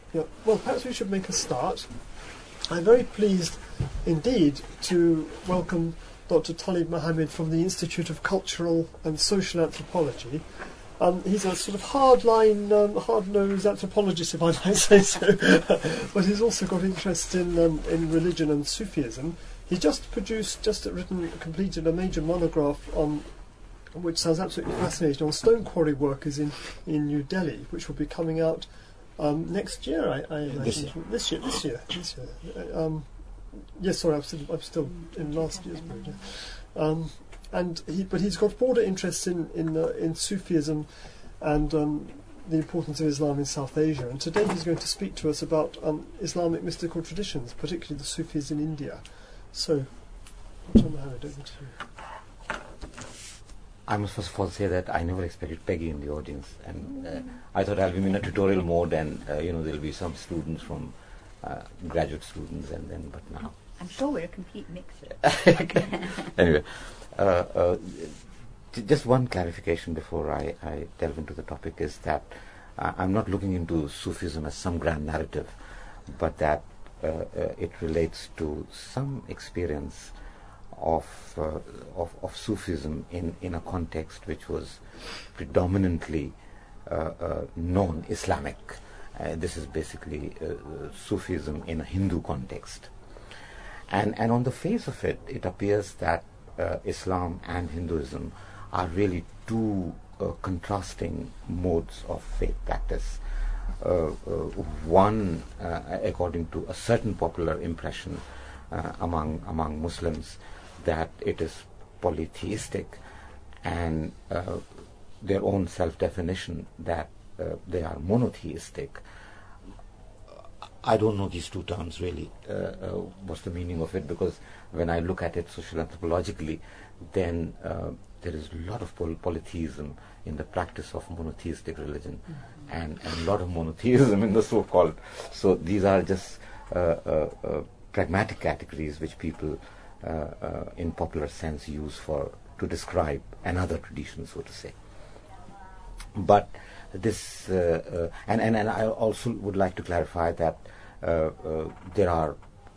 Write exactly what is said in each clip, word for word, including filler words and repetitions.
Yeah. Well, perhaps we should make a start. I'm very pleased indeed to welcome Doctor Talib Mohammed from the Institute of Cultural and Social Anthropology. Um, he's a sort of hardline, um, hard-nosed anthropologist, if I might say so, but he's also got interest in um, in religion and Sufism. He just produced, just written, completed a major monograph on, which sounds absolutely fascinating, on stone quarry workers in, in New Delhi, which will be coming out um, next year, I, I imagine. This year. This year, this year, this year. Um, yes, sorry, I'm still, I'm still in last year's period. Yeah. Um, and he, but he's got broader interests in in, uh, in Sufism and um, the importance of Islam in South Asia. And today he's going to speak to us about um, Islamic mystical traditions, particularly the Sufis in India. So, Doctor Mohammed, over to you. I must first of all say that I never expected Peggy in the audience, and uh, I thought I'll be in a tutorial mode, and uh, you know there'll be some students from uh, graduate students, and then but now. I'm sure we're a complete mixture. Anyway, uh, uh, j- just one clarification before I, I delve into the topic is that uh, I'm not looking into Sufism as some grand narrative, but that uh, uh, it relates to some experience of, uh, of of Sufism in, in a context which was predominantly uh, uh, non-Islamic. Uh, this is basically uh, Sufism in a Hindu context. And and on the face of it, it appears that uh, Islam and Hinduism are really two uh, contrasting modes of faith practice. Uh, uh, one, uh, according to a certain popular impression uh, among among Muslims, that it is polytheistic, and uh, their own self-definition that uh, they are monotheistic. I don't know these two terms really, uh, uh, what's the meaning of it, because when I look at it social anthropologically, then uh, there is a lot of poly- polytheism in the practice of monotheistic religion, mm-hmm. and, and a lot of monotheism in the so-called. So these are just uh, uh, uh, pragmatic categories which people uh, uh, in popular sense use for to describe another tradition, so to say. But this, uh, uh, and, and, and I also would like to clarify that uh, uh, there are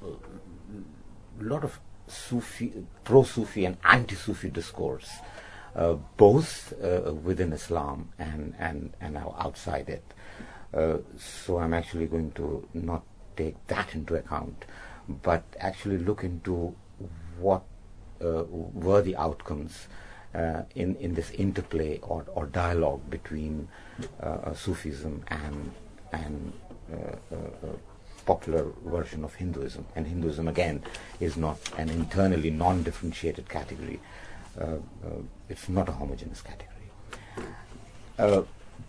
a lot of Sufi, pro-Sufi and anti-Sufi discourse, uh, both uh, within Islam and, and, and outside it. Uh, so I'm actually going to not take that into account, but actually look into what uh, were the outcomes Uh, in, in this interplay or, or dialogue between uh, Sufism and and uh, uh, popular version of Hinduism. And Hinduism, again, is not an internally non-differentiated category. Uh, uh, it's not a homogeneous category. Uh,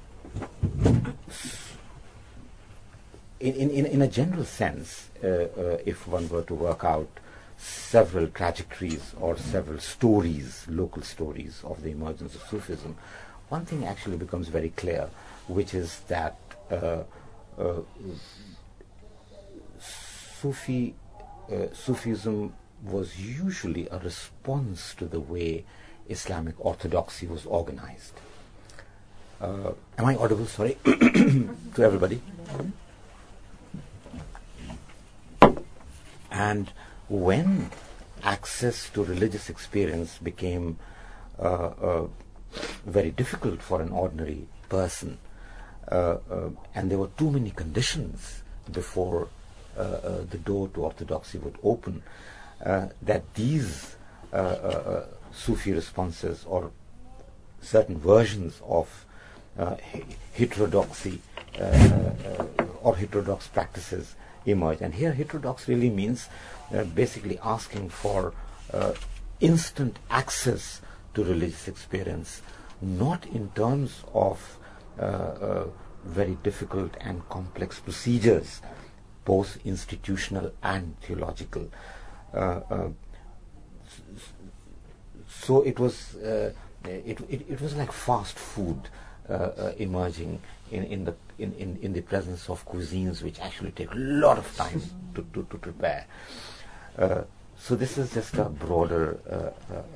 in, in, in a general sense, uh, uh, if one were to work out several trajectories or several stories, local stories of the emergence of Sufism, one thing actually becomes very clear, which is that uh, uh, Sufi, uh, Sufism was usually a response to the way Islamic orthodoxy was organized. Uh, am I audible? Sorry, to everybody. And when access to religious experience became uh, uh, very difficult for an ordinary person, uh, uh, and there were too many conditions before uh, uh, the door to orthodoxy would open, uh, that these uh, uh, Sufi responses or certain versions of uh, heterodoxy uh, uh, or heterodox practices emerge. And here heterodox really means uh, basically asking for uh, instant access to religious experience, not in terms of uh, uh, very difficult and complex procedures, both institutional and theological. Uh, uh, so it was uh, it, it it was like fast food uh, uh, emerging in, in the in, in, in the presence of cuisines which actually take a lot of time to, to, to prepare. Uh, so this is just a broader uh, uh,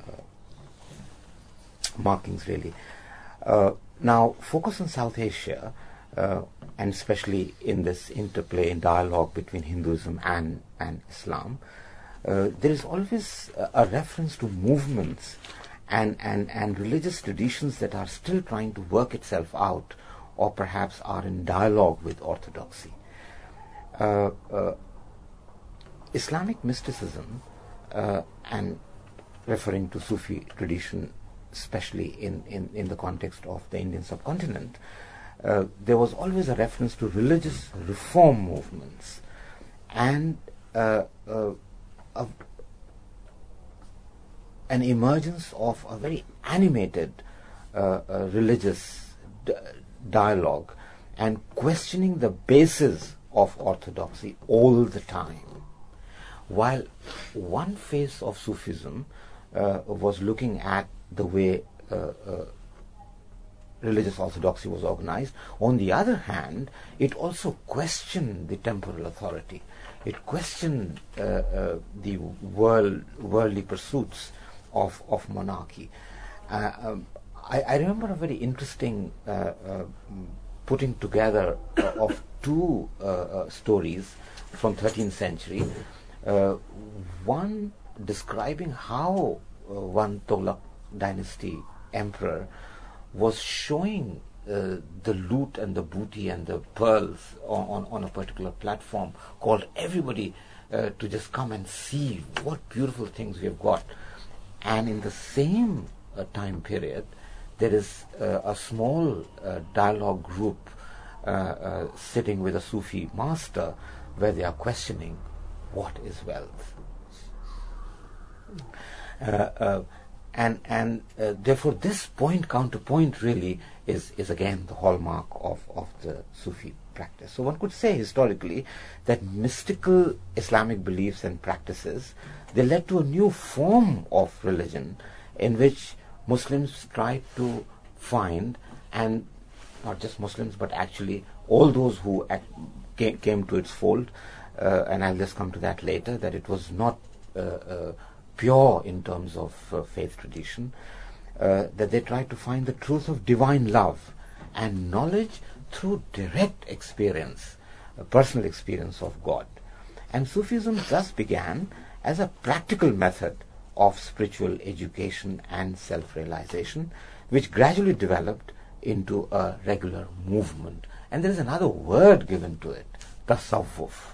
markings really. Uh, now focus on South Asia. Uh, and especially in this interplay and dialogue between Hinduism and, and Islam, uh, there is always a, a reference to movements and, and, and religious traditions that are still trying to work itself out, or perhaps are in dialogue with orthodoxy. Uh, uh, Islamic mysticism, uh, and referring to Sufi tradition, especially in, in, in the context of the Indian subcontinent, uh, there was always a reference to religious reform movements and uh, uh, a, an emergence of a very animated uh, uh, religious d- dialogue and questioning the basis of orthodoxy all the time. While one phase of Sufism uh, was looking at the way uh, uh, religious orthodoxy was organized, on the other hand, it also questioned the temporal authority. It questioned uh, uh, the world, worldly pursuits of, of monarchy. Uh, um, I, I remember a very interesting uh, uh, putting together of two uh, uh, stories from thirteenth century. Uh, one describing how uh, one Tughlaq dynasty emperor was showing uh, the loot and the booty and the pearls on, on, on a particular platform, called everybody uh, to just come and see what beautiful things we have got. And in the same uh, time period, there is uh, a small uh, dialogue group uh, uh, sitting with a Sufi master where they are questioning what is wealth. Uh, uh, and and uh, therefore this point counterpoint really is, is again the hallmark of, of the Sufi practice. So one could say historically that mystical Islamic beliefs and practices, they led to a new form of religion in which Muslims tried to find, and not just Muslims but actually all those who ac- came, came to its fold, uh, and I'll just come to that later, that it was not uh, uh, pure in terms of uh, faith tradition, uh, that they tried to find the truth of divine love and knowledge through direct experience, a personal experience of God. And Sufism thus began as a practical method of spiritual education and self-realization, which gradually developed into a regular movement. And there is another word given to it, tasawwuf.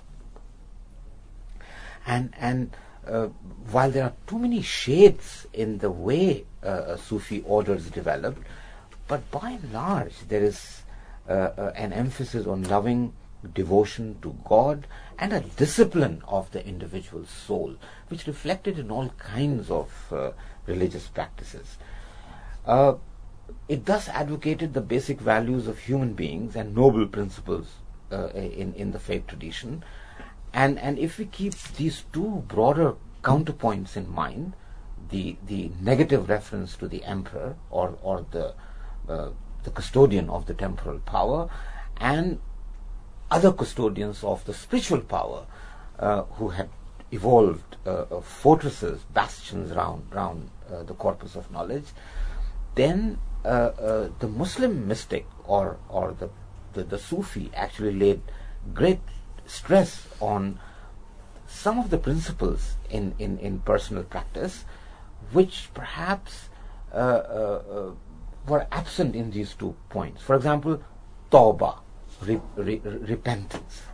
And and uh, while there are too many shades in the way uh, Sufi orders developed, but by and large there is uh, uh, an emphasis on loving devotion to God and a discipline of the individual soul, which reflected in all kinds of uh, religious practices. Uh, it thus advocated the basic values of human beings and noble principles uh, in, in the faith tradition. And, and if we keep these two broader counterpoints in mind, the, the negative reference to the emperor or, or the, uh, the custodian of the temporal power, and other custodians of the spiritual power uh, who had evolved uh, uh, fortresses, bastions around, around uh, the corpus of knowledge, then uh, uh, the Muslim mystic or, or the, the, the Sufi actually laid great stress on some of the principles in, in, in personal practice which perhaps uh, uh, uh, were absent in these two points. For example, tawbah, re, re, repentance.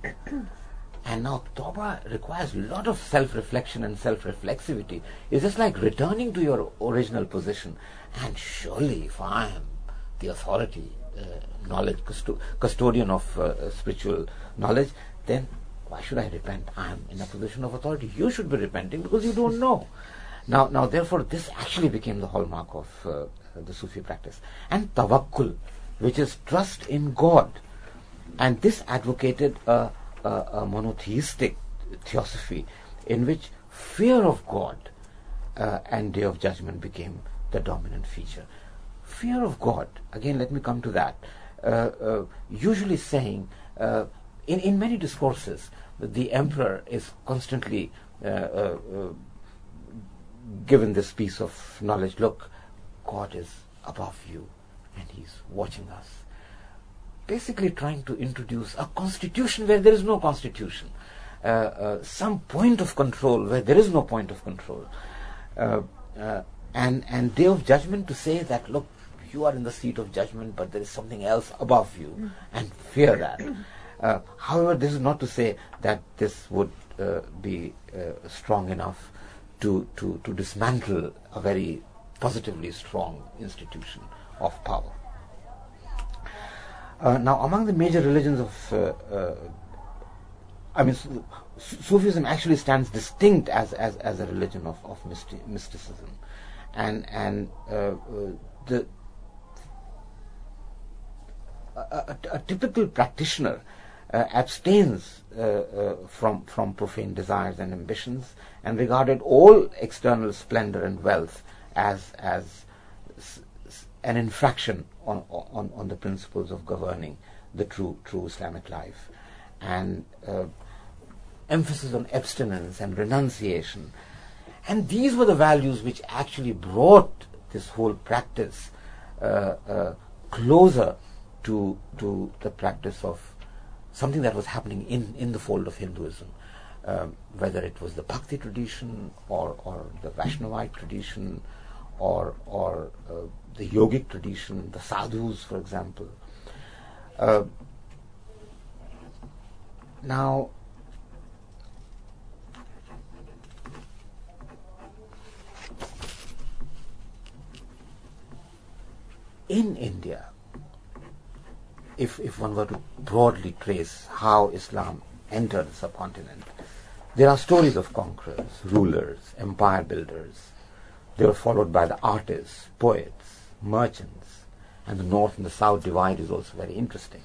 And now tawbah requires a lot of self-reflection and self-reflexivity. It's just like returning to your original position. And surely if I am the authority, uh, knowledge, custo- custodian of uh, spiritual knowledge, then why should I repent? I am in a position of authority. You should be repenting because you don't know. Now, now, therefore, this actually became the hallmark of uh, the Sufi practice. And tawakkul, which is trust in God. And this advocated a, a, a monotheistic theosophy in which fear of God uh, and Day of Judgment became the dominant feature. Fear of God, again, let me come to that. Uh, uh, usually saying, uh, in, in many discourses, the emperor is constantly uh, uh, uh, given this piece of knowledge. Look, God is above you and he's watching us. basically trying to introduce a constitution where there is no constitution, uh, uh, some point of control where there is no point of control, uh, uh, and and day of judgment to say that, look, you are in the seat of judgment, but there is something else above you, mm. and fear that. Uh, however, this is not to say that this would uh, be uh, strong enough to, to, to dismantle a very positively strong institution of power. Uh, now, among the major religions of, uh, uh, I mean, Su- Sufism actually stands distinct as, as, as a religion of, of mysti- mysticism, and and uh, uh, the a, a, a typical practitioner uh, abstains uh, uh, from from profane desires and ambitions, and regarded all external splendor and wealth as as s- s- an infraction on, on on the principles of governing the true true Islamic life, and uh, emphasis on abstinence and renunciation. And these were the values which actually brought this whole practice uh, uh, closer to to the practice of something that was happening in, in the fold of Hinduism, um, whether it was the Bhakti tradition or, or the Vaishnavite tradition or or uh, the yogic tradition, the sadhus, for example. Uh, now, in India, if if one were to broadly trace how Islam entered the subcontinent, there are stories of conquerors, rulers, empire builders. They were followed by the artists, poets, merchants, and the north and the south divide is also very interesting.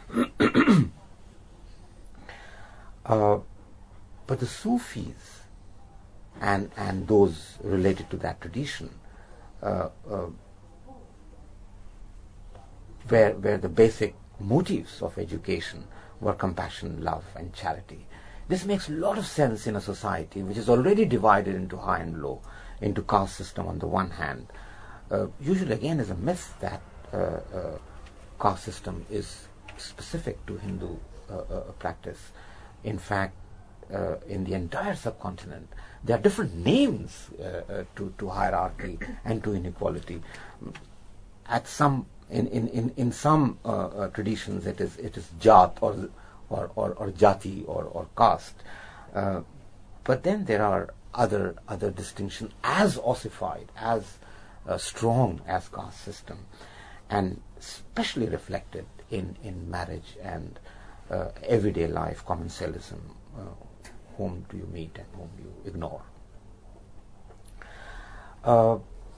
uh, but the Sufis and and those related to that tradition, uh, uh, where where the basic motives of education were compassion, love, and charity. This makes a lot of sense in a society which is already divided into high and low, into caste system on the one hand. Uh, usually, again, is a myth that uh, uh, caste system is specific to Hindu uh, uh, practice. In fact, uh, in the entire subcontinent, there are different names uh, uh, to, to hierarchy and to inequality. At some In, in, in, in some uh, uh, traditions, it is it is jat or or, or, or jati or, or caste, uh, but then there are other other distinctions as ossified, as uh, strong as caste system, and especially reflected in, in marriage and uh, everyday life, commensalism. Uh, whom do you meet and whom you ignore? Uh,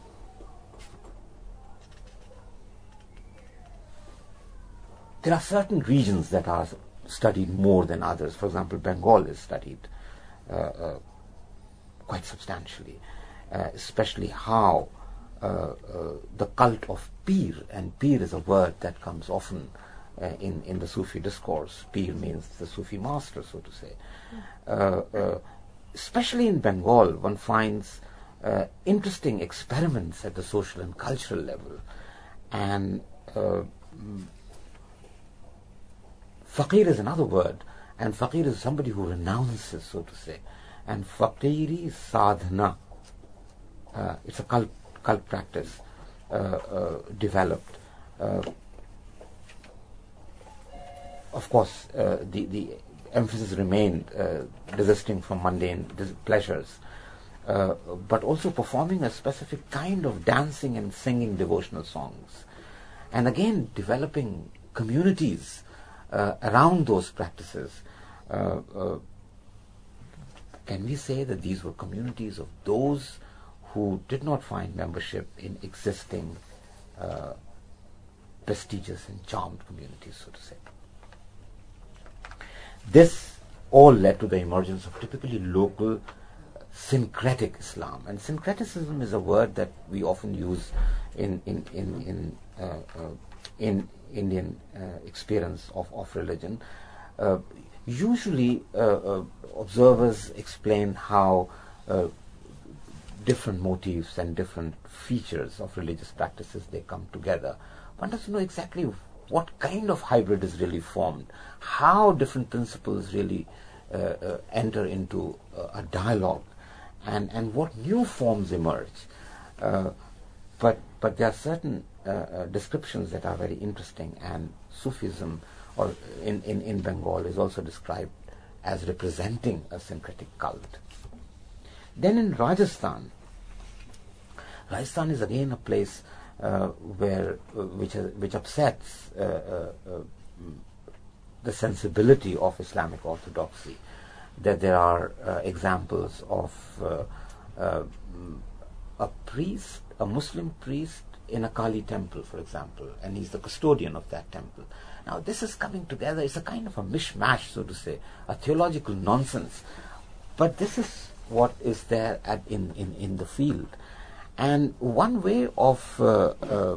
There are certain regions that are studied more than others. For example, Bengal is studied uh, uh, quite substantially, uh, especially how uh, uh, the cult of Pir, and Pir is a word that comes often uh, in, in the Sufi discourse. Pir means the Sufi master, so to say. Uh, uh, especially in Bengal, one finds uh, interesting experiments at the social and cultural level. And uh, Faqir is another word, and Faqir is somebody who renounces, so to say. And Faqiri Sadhana, uh, it's a cult, cult practice uh, uh, developed. Uh, of course, uh, the, the emphasis remained uh, desisting from mundane dis- pleasures, uh, but also performing a specific kind of dancing and singing devotional songs. And again, developing communities Uh, around those practices. Uh, uh, can we say that these were communities of those who did not find membership in existing uh, prestigious and charmed communities, so to say? This all led to the emergence of typically local syncretic Islam. And syncretism is a word that we often use in in in in, uh, uh, in Indian uh, experience of, of religion. Uh, usually uh, uh, observers explain how uh, different motives and different features of religious practices, they come together. One doesn't know exactly what kind of hybrid is really formed, how different principles really uh, uh, enter into uh, a dialogue, and, and what new forms emerge. Uh, but but there are certain uh, uh, descriptions that are very interesting, and Sufism or in, in, in Bengal is also described as representing a syncretic cult. Then in Rajasthan, Rajasthan is again a place uh, where uh, which uh, which upsets uh, uh, uh, the sensibility of Islamic orthodoxy. That there are uh, examples of uh, uh, a priest, a Muslim priest in a Kali temple, for example, and he's the custodian of that temple. Now this is coming together, it's a kind of a mishmash, so to say, a theological nonsense. But this is what is there at in, in, in the field. And one way of uh, uh,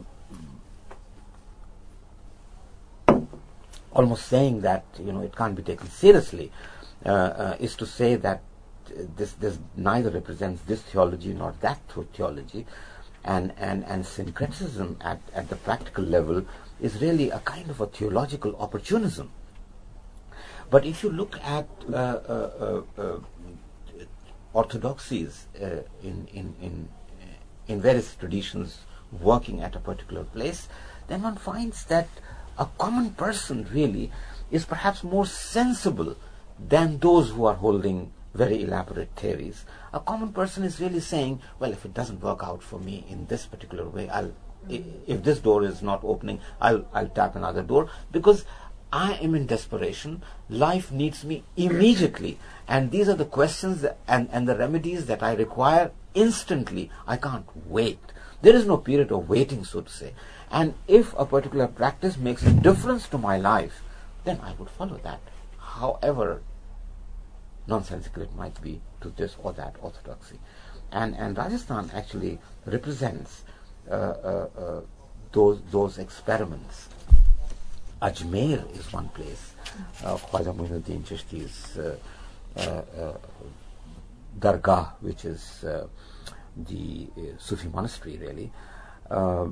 almost saying that, you know, it can't be taken seriously uh, uh, is to say that this, this neither represents this theology nor that theology. And, and, and syncretism at, at the practical level is really a kind of a theological opportunism. But if you look at uh, uh, uh, uh, orthodoxies uh, in, in, in, in various traditions working at a particular place, then one finds that a common person really is perhaps more sensible than those who are holding very elaborate theories. A common person is really saying, well, if it doesn't work out for me in this particular way, I'll, mm-hmm. if this door is not opening, I'll, I'll tap another door, because I am in desperation. Life needs me immediately. And these are the questions that, and, and the remedies that I require instantly. I can't wait. There is no period of waiting, so to say. And if a particular practice makes a difference to my life, then I would follow that, however nonsensical it might be to this or that orthodoxy. And and Rajasthan actually represents uh, uh, uh, those those experiments. Ajmer is one place. Uh, Khwaja Muinuddin Chishti's uh, uh, uh, Dargah, which is uh, the uh, Sufi monastery, really. Uh,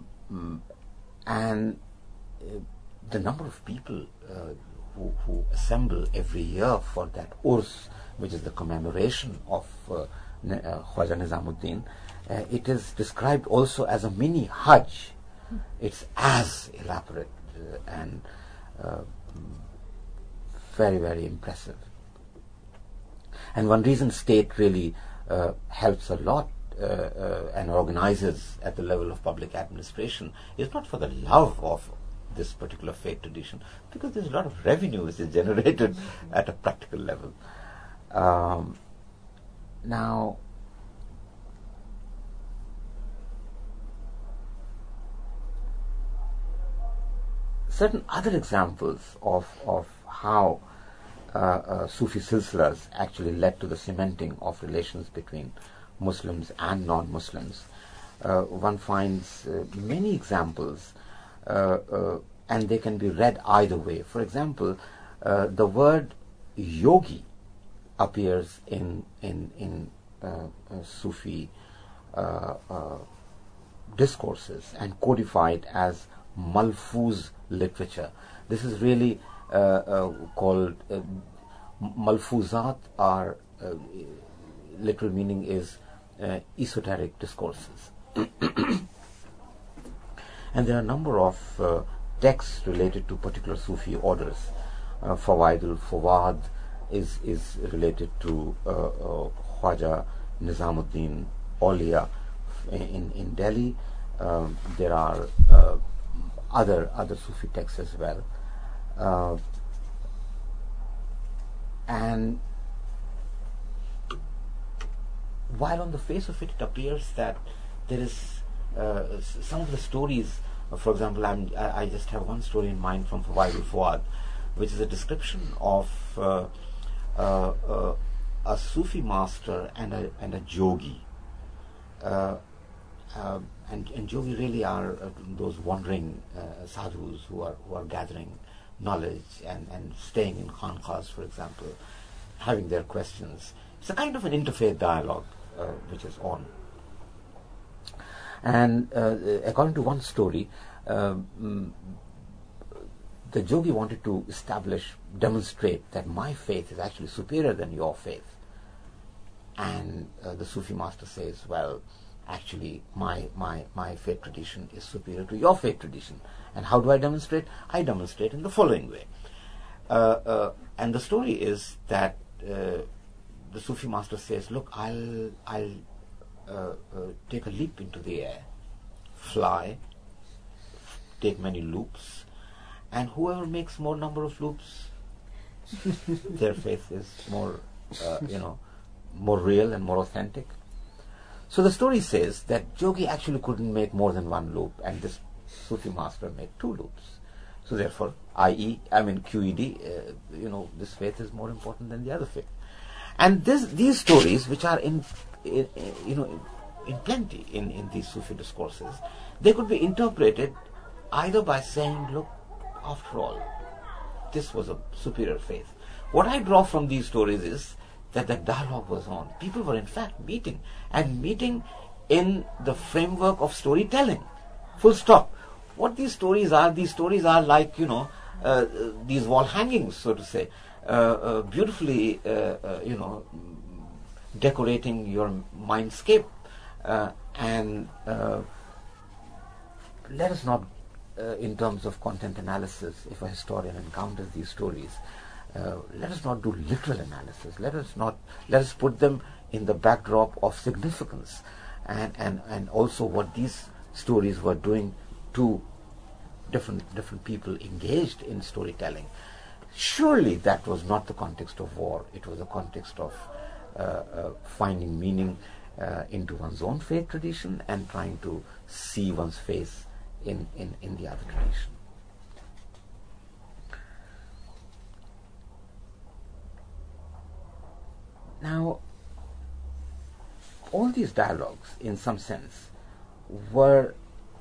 and uh, the number of people uh, who, who assemble every year for that Urs, which is the commemoration of uh, ne- uh, Khwaja Nizamuddin, uh, it is described also as a mini Hajj. It's as elaborate uh, and uh, very, very impressive. And one reason state really uh, helps a lot uh, uh, and organizes at the level of public administration is not for the love of this particular faith tradition, because there's a lot of revenue which is generated mm-hmm. at a practical level. Um, now, certain other examples of, of how uh, uh, Sufi silsilas actually led to the cementing of relations between Muslims and non-Muslims. Uh, one finds uh, many examples, uh, uh, and they can be read either way. For example, uh, the word yogi appears in in in uh, uh, Sufi uh, uh, discourses and codified as malfuz literature. This is really uh, uh, called uh, malfuzat are uh, literal meaning is uh, esoteric discourses. And there are a number of uh, texts related to particular Sufi orders. Uh, Fawaidul Fawad is is related to uh, uh, Khwaja Nizamuddin Aulia in in Delhi. Um, there are uh, other other Sufi texts as well, uh, and while on the face of it, it appears that there is uh, s- some of the stories. Uh, for example, I'm, I, I just have one story in mind from Fawaidul Fawad, which is a description of uh, uh, uh, a Sufi master and a and a jogi. Uh, uh, and, and jogi really are uh, those wandering uh, sadhus who are who are gathering knowledge and, and staying in khanqahs, for example, having their questions. It's a kind of an interfaith dialogue uh, which is on. And uh, according to one story, um, the yogi wanted to establish, demonstrate that my faith is actually superior than your faith. And uh, the Sufi master says, well, actually my, my, my faith tradition is superior to your faith tradition. And how do I demonstrate? I demonstrate in the following way. Uh, uh, and the story is that uh, the Sufi master says, look, I'll, I'll uh, uh, take a leap into the air, fly, take many loops, and whoever makes more number of loops, their faith is more, uh, you know, more real and more authentic. So the story says that yogi actually couldn't make more than one loop, and this Sufi master made two loops. So therefore, that is, I mean Q E D, uh, you know, this faith is more important than the other faith. And this, these stories, which are in, in, in you know, in, in plenty in, in these Sufi discourses, they could be interpreted either by saying, look, after all, this was a superior faith. What I draw from these stories is that the dialogue was on. People were in fact meeting, and meeting in the framework of storytelling. Full stop. What these stories are, these stories are like, you know, uh, these wall hangings, so to say, uh, uh, beautifully, uh, uh, you know, decorating your mindscape. Uh, and uh, let us not, uh, in terms of content analysis, if a historian encounters these stories, uh, let us not do literal analysis. Let us not, let us put them in the backdrop of significance, and, and, and also what these stories were doing to different different people engaged in storytelling. Surely that was not the context of war. It was a context of uh, uh, finding meaning uh, into one's own faith tradition and trying to see one's faith in, in, in the other tradition. Now, all these dialogues, in some sense, were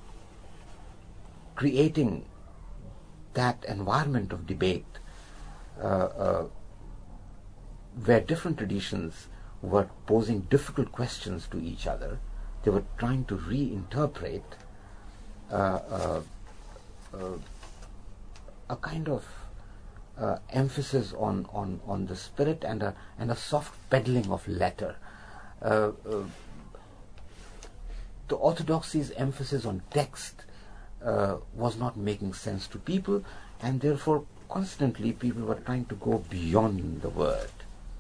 creating that environment of debate uh, uh, where different traditions were posing difficult questions to each other. They were trying to reinterpret uh, uh, uh, a kind of uh, emphasis on, on, on the spirit and a, and a soft peddling of letter. Uh, uh, the orthodoxy's emphasis on text Uh, was not making sense to people, and therefore constantly people were trying to go beyond the word.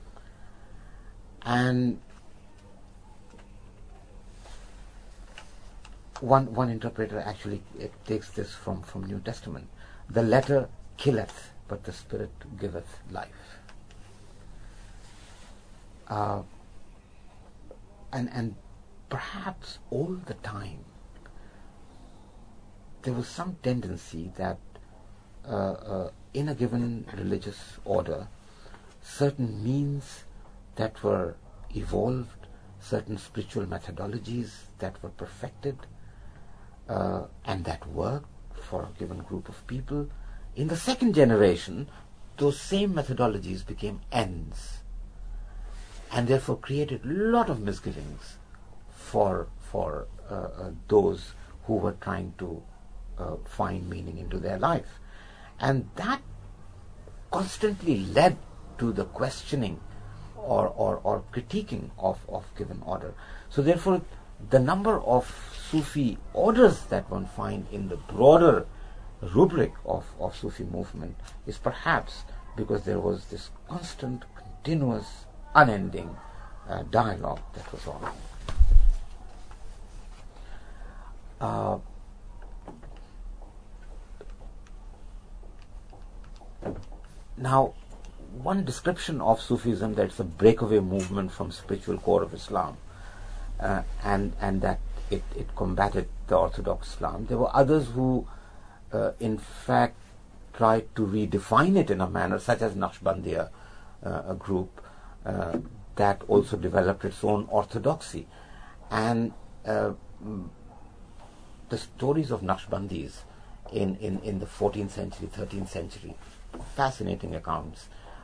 And one one interpreter actually it takes this from, from New Testament. The letter killeth, but the spirit giveth life. Uh, and and perhaps all the time there was some tendency that uh, uh, in a given religious order, certain means that were evolved, certain spiritual methodologies that were perfected, uh, and that worked for a given group of people. In the second generation, those same methodologies became ends, and therefore created a lot of misgivings for, for uh, uh, those who were trying to Uh, find meaning into their life. And that constantly led to the questioning or, or, or critiquing of, of given order. So therefore the number of Sufi orders that one finds in the broader rubric of, of Sufi movement is perhaps because there was this constant, continuous, unending uh, dialogue that was on. Uh, Now, one description of Sufism that it's a breakaway movement from spiritual core of Islam, uh, and and that it, it combated the Orthodox Islam. There were others who, uh, in fact, tried to redefine it in a manner, such as Naqshbandiya, uh, a group uh, that also developed its own orthodoxy. And uh, the stories of Naqshbandis in, in, in the fourteenth century, thirteenth century, fascinating accounts.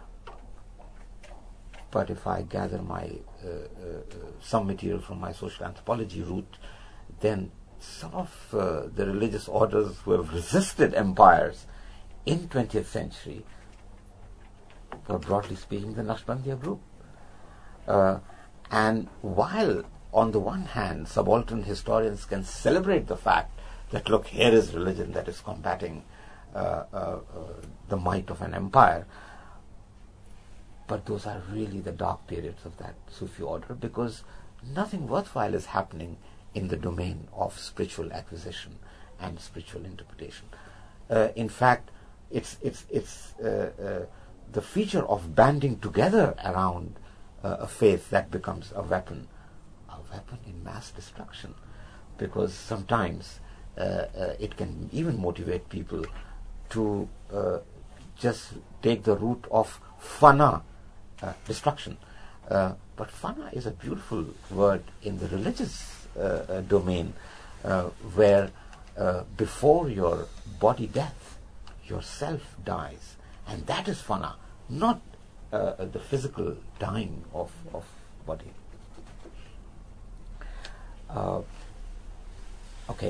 But if I gather my uh, uh, some material from my social anthropology route, then some of uh, the religious orders who have resisted empires in twentieth century were, broadly speaking, the Naqshbandiya group. Uh, and while on the one hand subaltern historians can celebrate the fact that, look, here is religion that is combating uh, uh, uh, the might of an empire, but those are really the dark periods of that Sufi order, because nothing worthwhile is happening in the domain of spiritual acquisition and spiritual interpretation. Uh, in fact, it's it's it's uh, uh, the feature of banding together around uh, a faith that becomes a weapon, a weapon in mass destruction, because sometimes uh, uh, it can even motivate people to uh, just take the route of fana, uh, destruction. Uh, but fana is a beautiful word in the religious uh, uh, domain, uh, where uh, before your body death, yourself dies, and that is fana, not uh, the physical dying of, of body. Uh, okay.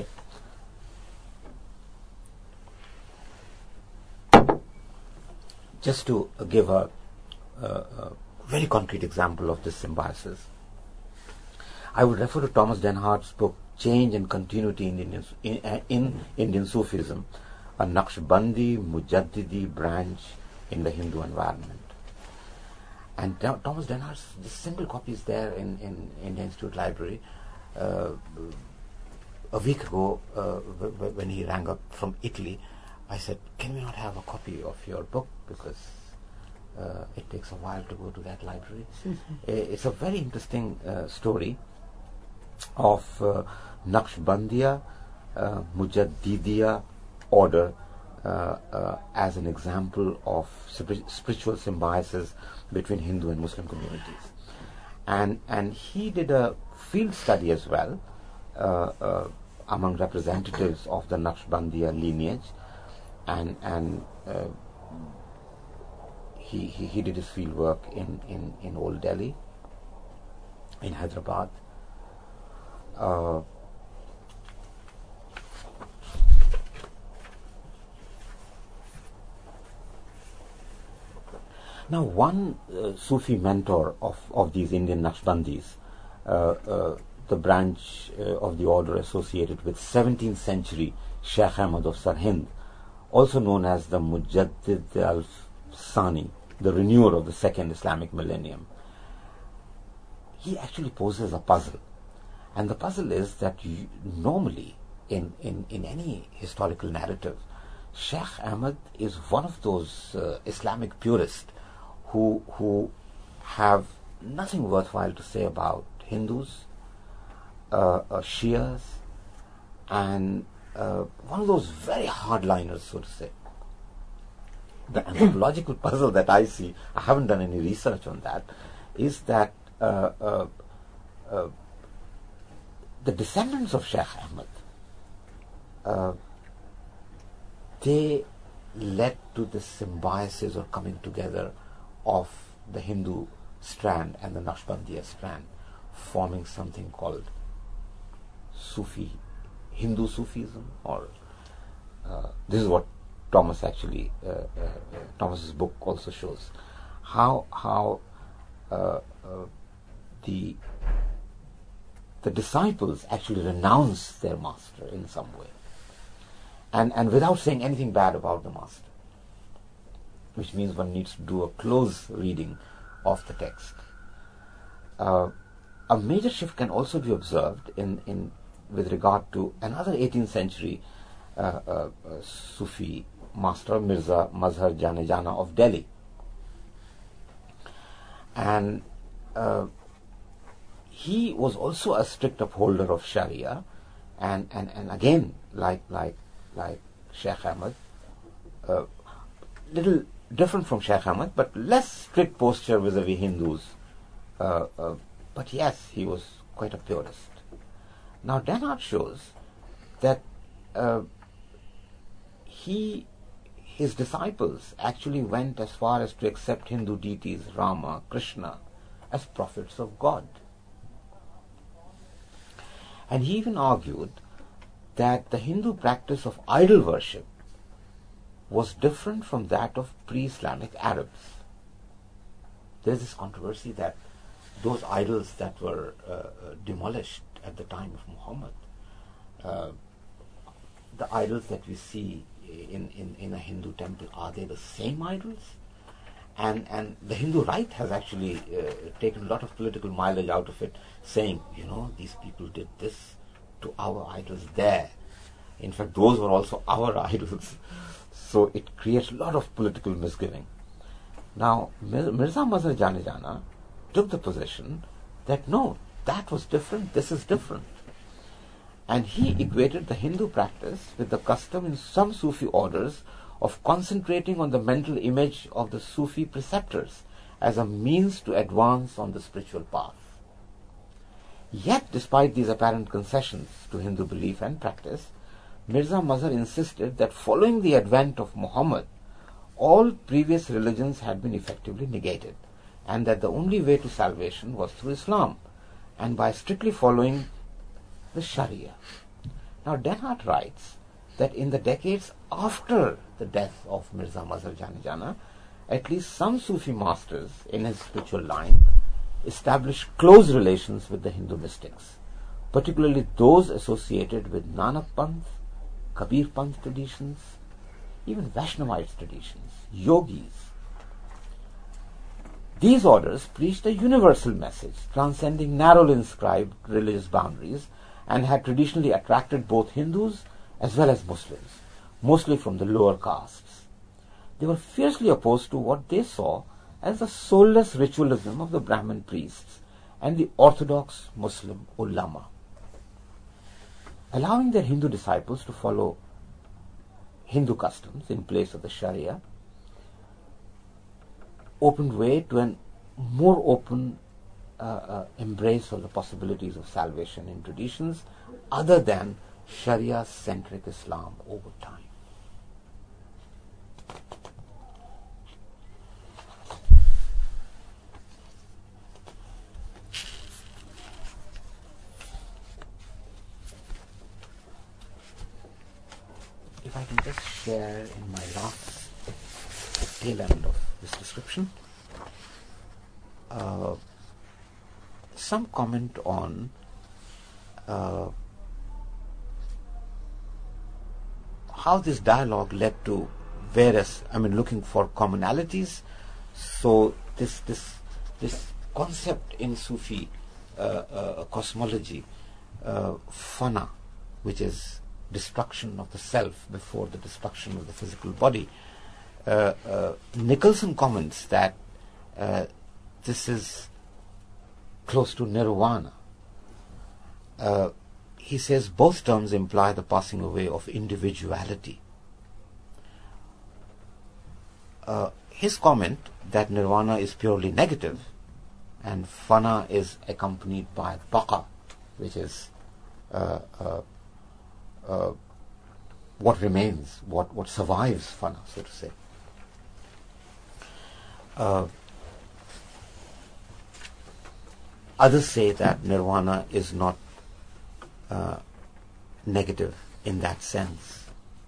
Just to uh, give a, a, a very concrete example of this symbiosis, I would refer to Thomas Denhardt's book Change and Continuity in Indian, in, uh, in Indian Sufism, a Naqshbandi Mujaddidi branch in the Hindu environment. And Th- Thomas Denhardt's, this single copy is there in, in Indian Institute Library. Uh, a week ago, uh, w- w- when he rang up from Italy, I said, can we not have a copy of your book, because uh, it takes a while to go to that library. Mm-hmm. It's a very interesting uh, story of uh, Naqshbandiya uh, Mujaddidiya order uh, uh, as an example of spri- spiritual symbiosis between Hindu and Muslim communities. And and he did a field study as well uh, uh, among representatives of the Naqshbandiya lineage, and and uh, he, he he did his field work in, in, in Old Delhi, in Hyderabad. Uh, now, one uh, Sufi mentor of, of these Indian Naqshbandis, uh, uh, the branch uh, of the order associated with seventeenth century Shaykh Ahmad of Sarhind, also known as the Mujaddid al-Sani, the renewer of the second Islamic millennium, he actually poses a puzzle. And the puzzle is that you, normally in, in, in any historical narrative, Shaykh Ahmad is one of those uh, Islamic purists who who have nothing worthwhile to say about Hindus, uh, uh, Shias, and uh, one of those very hardliners, so to say. The anthropological puzzle that I see, I haven't done any research on that, is that uh, uh, uh, the descendants of Shaykh Ahmad, uh, they led to the symbiosis or coming together of the Hindu strand and the Naqshbandiya strand, forming something called Sufi, Hindu Sufism, or uh, this is what Thomas actually, uh, uh, Thomas's book also shows how how uh, uh, the the disciples actually renounce their master in some way, and and without saying anything bad about the master, which means one needs to do a close reading of the text. Uh, a major shift can also be observed in, in with regard to another eighteenth century uh, uh, uh, Sufi master, Mirza Mazhar Janejana of Delhi. And uh, he was also a strict upholder of Sharia, and, and, and again, like like like Shaykh Ahmad, uh, little different from Shaykh Ahmad, but less strict posture vis-a-vis Hindus. Uh, uh, but yes, he was quite a purist. Now, Denhardt shows that uh, he, his disciples actually went as far as to accept Hindu deities Rama, Krishna, as prophets of God. And he even argued that the Hindu practice of idol worship was different from that of pre-Islamic Arabs. There is this controversy that those idols that were uh, demolished at the time of Muhammad, uh, the idols that we see in, in, in a Hindu temple, are they the same idols? And and the Hindu right has actually uh, taken a lot of political mileage out of it, saying, you know, these people did this to our idols there. In fact, those were also our idols. So it creates a lot of political misgiving. Now, Mir- Mirza Mazhar Jani Jana took the position that no, that was different, this is different. And he equated the Hindu practice with the custom in some Sufi orders of concentrating on the mental image of the Sufi preceptors as a means to advance on the spiritual path. Yet, despite these apparent concessions to Hindu belief and practice, Mirza Mazhar insisted that following the advent of Muhammad, all previous religions had been effectively negated, and that the only way to salvation was through Islam, and by strictly following the Sharia. Now, Denhart writes that in the decades after the death of Mirza Mazhar Jani Jana, at least some Sufi masters in his spiritual line established close relations with the Hindu mystics, particularly those associated with Nanak Panth, Kabir Panth traditions, even Vaishnavite traditions, yogis. These orders preached a universal message, transcending narrowly inscribed religious boundaries, and had traditionally attracted both Hindus as well as Muslims, mostly from the lower castes. They were fiercely opposed to what they saw as the soulless ritualism of the Brahmin priests and the orthodox Muslim ulama. Allowing their Hindu disciples to follow Hindu customs in place of the Sharia opened way to an more open uh, uh, embrace of the possibilities of salvation in traditions other than Sharia-centric Islam over time. If I can just share in my last tail end of this description uh, some comment on uh, how this dialogue led to various, I mean, looking for commonalities. So this this this concept in Sufi uh, uh, cosmology, uh, fana, which is destruction of the self before the destruction of the physical body. Uh, uh, Nicholson comments that uh, this is close to nirvana. Uh, he says both terms imply the passing away of individuality. Uh, his comment that nirvana is purely negative and fana is accompanied by baqa, which is uh, uh, uh, what remains, what, what survives fana, so to say. Uh, others say that nirvana is not uh, negative in that sense.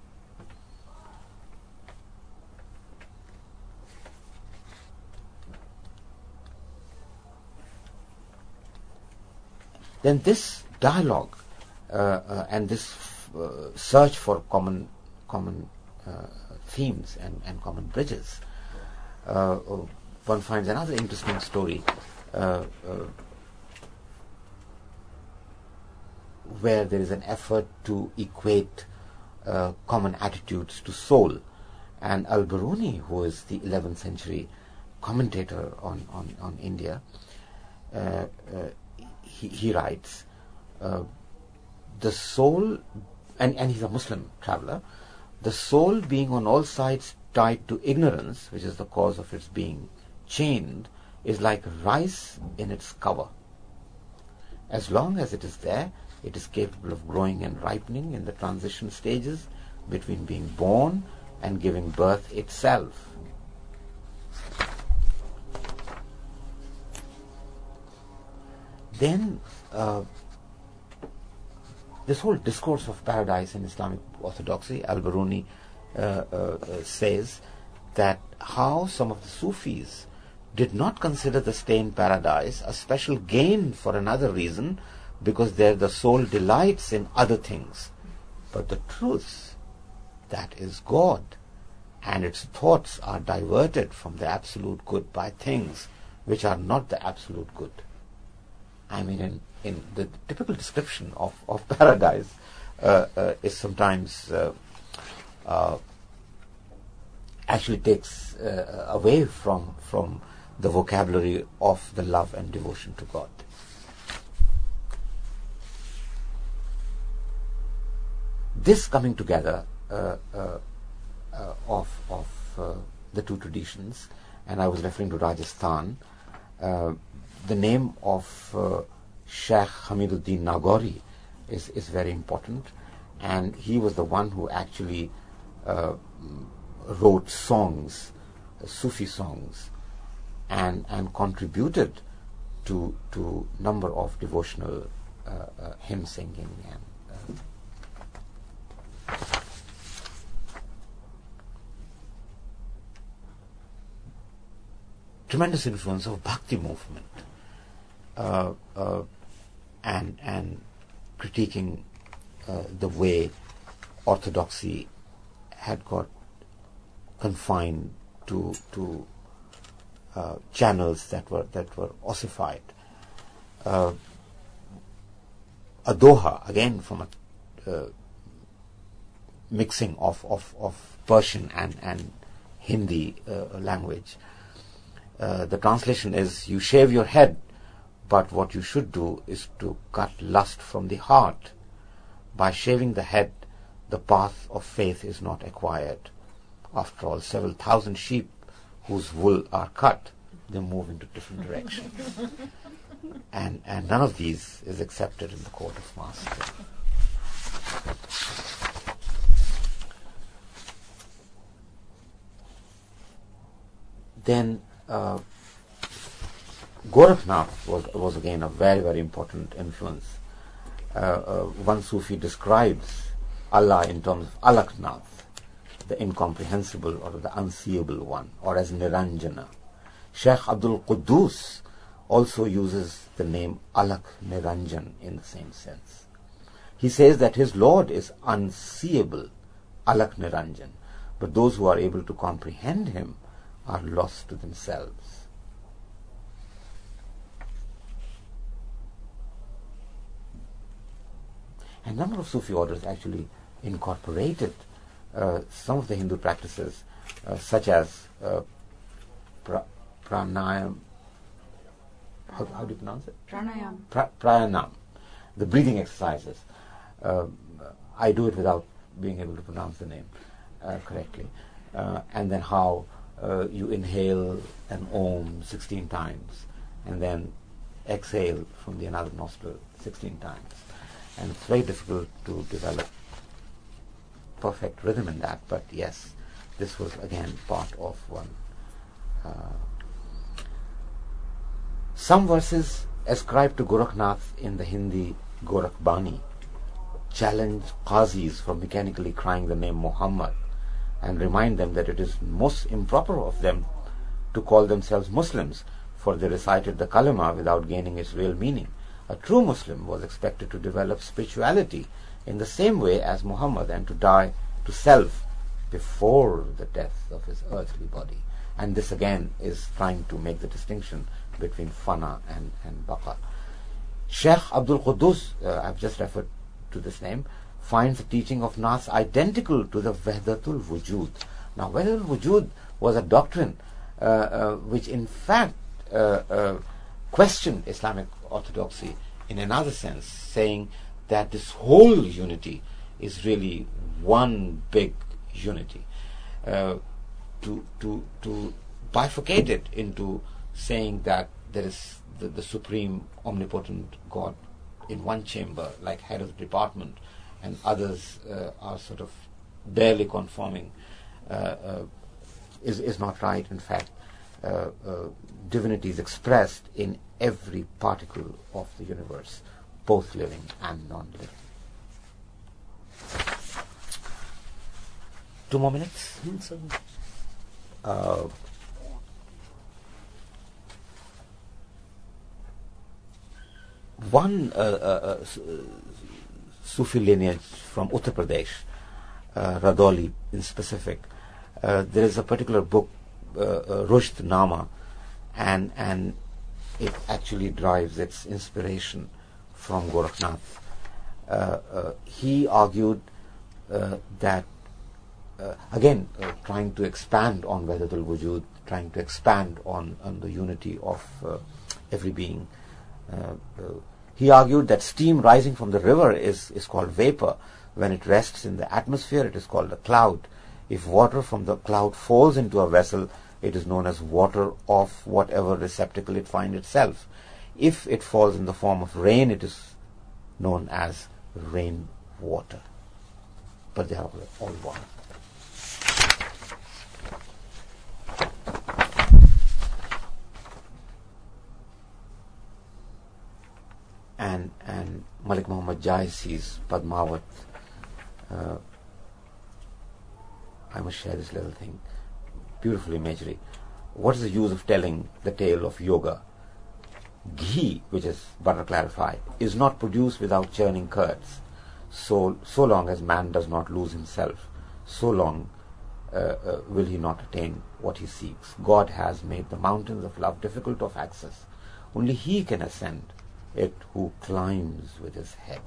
Then this dialogue uh, uh, and this f- uh, search for common common uh, themes and, and common bridges, uh, one finds another interesting story uh, uh, where there is an effort to equate uh, common attitudes to soul. And Al-Biruni, who is the eleventh century commentator on, on, on India, uh, uh, he, he writes, uh, the soul, and, and he's a Muslim traveler, the soul being on all sides tied to ignorance, which is the cause of its being chained, is like rice in its cover. As long as it is there, it is capable of growing and ripening in the transition stages between being born and giving birth itself. Then uh, this whole discourse of paradise in Islamic orthodoxy, Al-Biruni uh, uh, uh, says that how some of the Sufis did not consider the stay in paradise a special gain for another reason, because there the soul delights in other things. But the truth, that is God, and its thoughts are diverted from the absolute good by things which are not the absolute good. I mean, in, in the typical description of, of paradise uh, uh, is sometimes uh, uh, actually takes uh, away from from the vocabulary of the love and devotion to God. This coming together uh, uh, uh, of of uh, the two traditions, and I was referring to Rajasthan, uh, the name of uh, Sheikh Hamiduddin Nagori is, is very important, and he was the one who actually uh, wrote songs, uh, Sufi songs, and and contributed to to number of devotional uh, uh, hymn singing and uh, tremendous influence of Bhakti movement, uh, uh, and and critiquing uh, the way orthodoxy had got confined to to uh, channels that were that were ossified. Uh, a Doha, again from a uh, mixing of, of, of Persian and, and Hindi uh, language. Uh, the translation is, you shave your head, but what you should do is to cut lust from the heart. By shaving the head, the path of faith is not acquired. After all, several thousand sheep whose wool are cut, they move into different directions. and, and none of these is accepted in the court of master. Then uh, Gorakhnath was, was again a very, very important influence. Uh, uh, one Sufi describes Allah in terms of Alaknath, the incomprehensible or the unseeable one, or as Niranjana. Sheikh Abdul Quddus also uses the name Alak Niranjan in the same sense. He says that his Lord is unseeable, Alak Niranjan, but those who are able to comprehend him are lost to themselves. A number of Sufi orders actually incorporated uh, some of the Hindu practices, uh, such as uh, pra- pranayam. How, how do you pronounce it? Pranayam. Pra- pranayam, the breathing exercises. Uh, I do it without being able to pronounce the name uh, correctly. Uh, and then how uh, you inhale an Om sixteen times, and then exhale from the another nostril sixteen times. And it's very difficult to develop perfect rhythm in that, but yes, this was again part of one. Uh, some verses ascribed to Gorakhnath in the Hindi Gorakh Bani challenge qazis from mechanically crying the name Muhammad and remind them that it is most improper of them to call themselves Muslims, for they recited the kalima without gaining its real meaning. A true Muslim was expected to develop spirituality in the same way as Muhammad and to die to self before the death of his earthly body. And this again is trying to make the distinction between fana and, and baqa. Sheikh Abdul Quddus, uh, I've just referred to this name, finds the teaching of Nath identical to the Wahdatul Wujud. Now, Wahdatul Wujud was a doctrine uh, uh, which in fact uh, uh, questioned Islamic orthodoxy in another sense, saying that this whole unity is really one big unity. Uh, to to to bifurcate it into saying that there is the, the supreme omnipotent God in one chamber, like head of the department, and others uh, are sort of barely conforming, uh, uh, is is not right. In fact, uh, uh, divinity is expressed in every particle of the universe, both living and non-living. two more minutes. Mm, so- Uh, one uh, uh, uh, Sufi lineage from Uttar Pradesh, uh, Radoli in specific, uh, there is a particular book, uh, uh, Rushd Nama, and and it actually derives its inspiration from Gorakhnath. Uh, uh, he argued uh, that, uh, again, uh, trying to expand on Wahdatul Wujud, trying to expand on, on the unity of uh, every being. Uh, uh, he argued that steam rising from the river is, is called vapor. When it rests in the atmosphere, it is called a cloud. If water from the cloud falls into a vessel, it is known as water of whatever receptacle it finds itself. If it falls in the form of rain, it is known as rain water. But they are all, all one. And and Malik Muhammad Jaizi's Padmavat. Uh, I must share this little thing. Beautiful imagery. What is the use of telling the tale of yoga? Ghee, which is butter clarified, is not produced without churning curds. So, so long as man does not lose himself, so long uh, uh, will he not attain what he seeks. God has made the mountains of love difficult of access. Only he can ascend it who climbs with his head.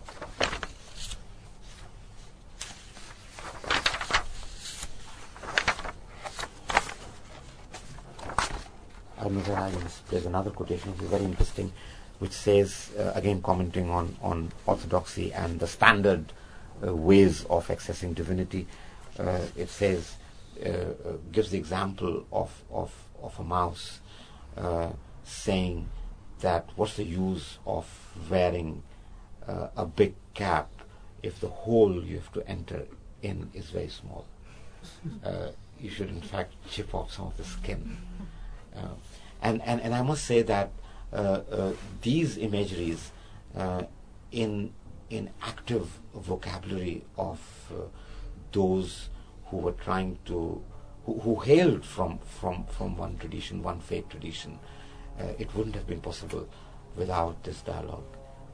There's another quotation which is very interesting, which says, uh, again commenting on, on orthodoxy and the standard uh, ways of accessing divinity, uh, it says, uh, uh, gives the example of, of, of a mouse uh, saying that what's the use of wearing uh, a big cap if the hole you have to enter in is very small. Uh, you should in fact chip off some of the skin. Uh, and, and, and I must say that uh, uh, these imageries uh, in in active vocabulary of uh, those who were trying to who, who hailed from, from, from one tradition, one faith tradition, uh, it wouldn't have been possible without this dialogue.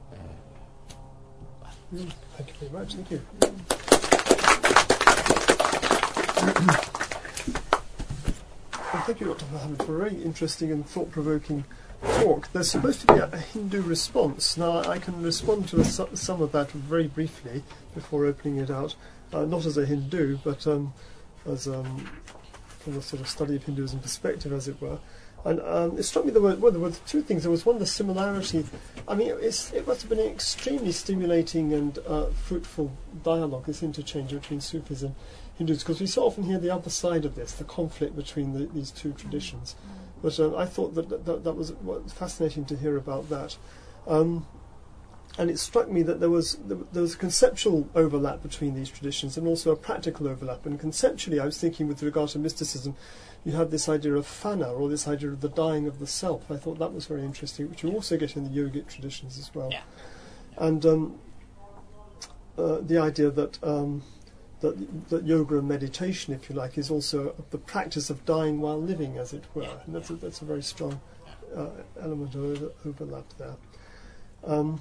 Uh, Mm, thank you very much. Thank you. Well, thank you, Doctor Mohammed, for a very interesting and thought-provoking talk. There's supposed to be a, a Hindu response. Now, I can respond to a, su- some of that very briefly before opening it out, uh, not as a Hindu, but um, as um, from a sort of study of Hinduism perspective, as it were. And um, it struck me there were, well, there were two things. There was one, the similarity. I mean, it's, it must have been an extremely stimulating and uh, fruitful dialogue, this interchange between Sufis and Hindus, because we so often hear the other side of this, the conflict between the, these two traditions. But um, I thought that that, that, that was fascinating to hear about that. Um, and it struck me that there was there was a conceptual overlap between these traditions and also a practical overlap. And conceptually, I was thinking with regard to mysticism, you had this idea of fana, or this idea of the dying of the self. I thought that was very interesting, which you also get in the yogic traditions as well. Yeah. And um, uh, the idea that, um, that that yoga and meditation, if you like, is also the practice of dying while living, as it were. Yeah. And that's a, that's a very strong uh, element of over- overlap there. Um,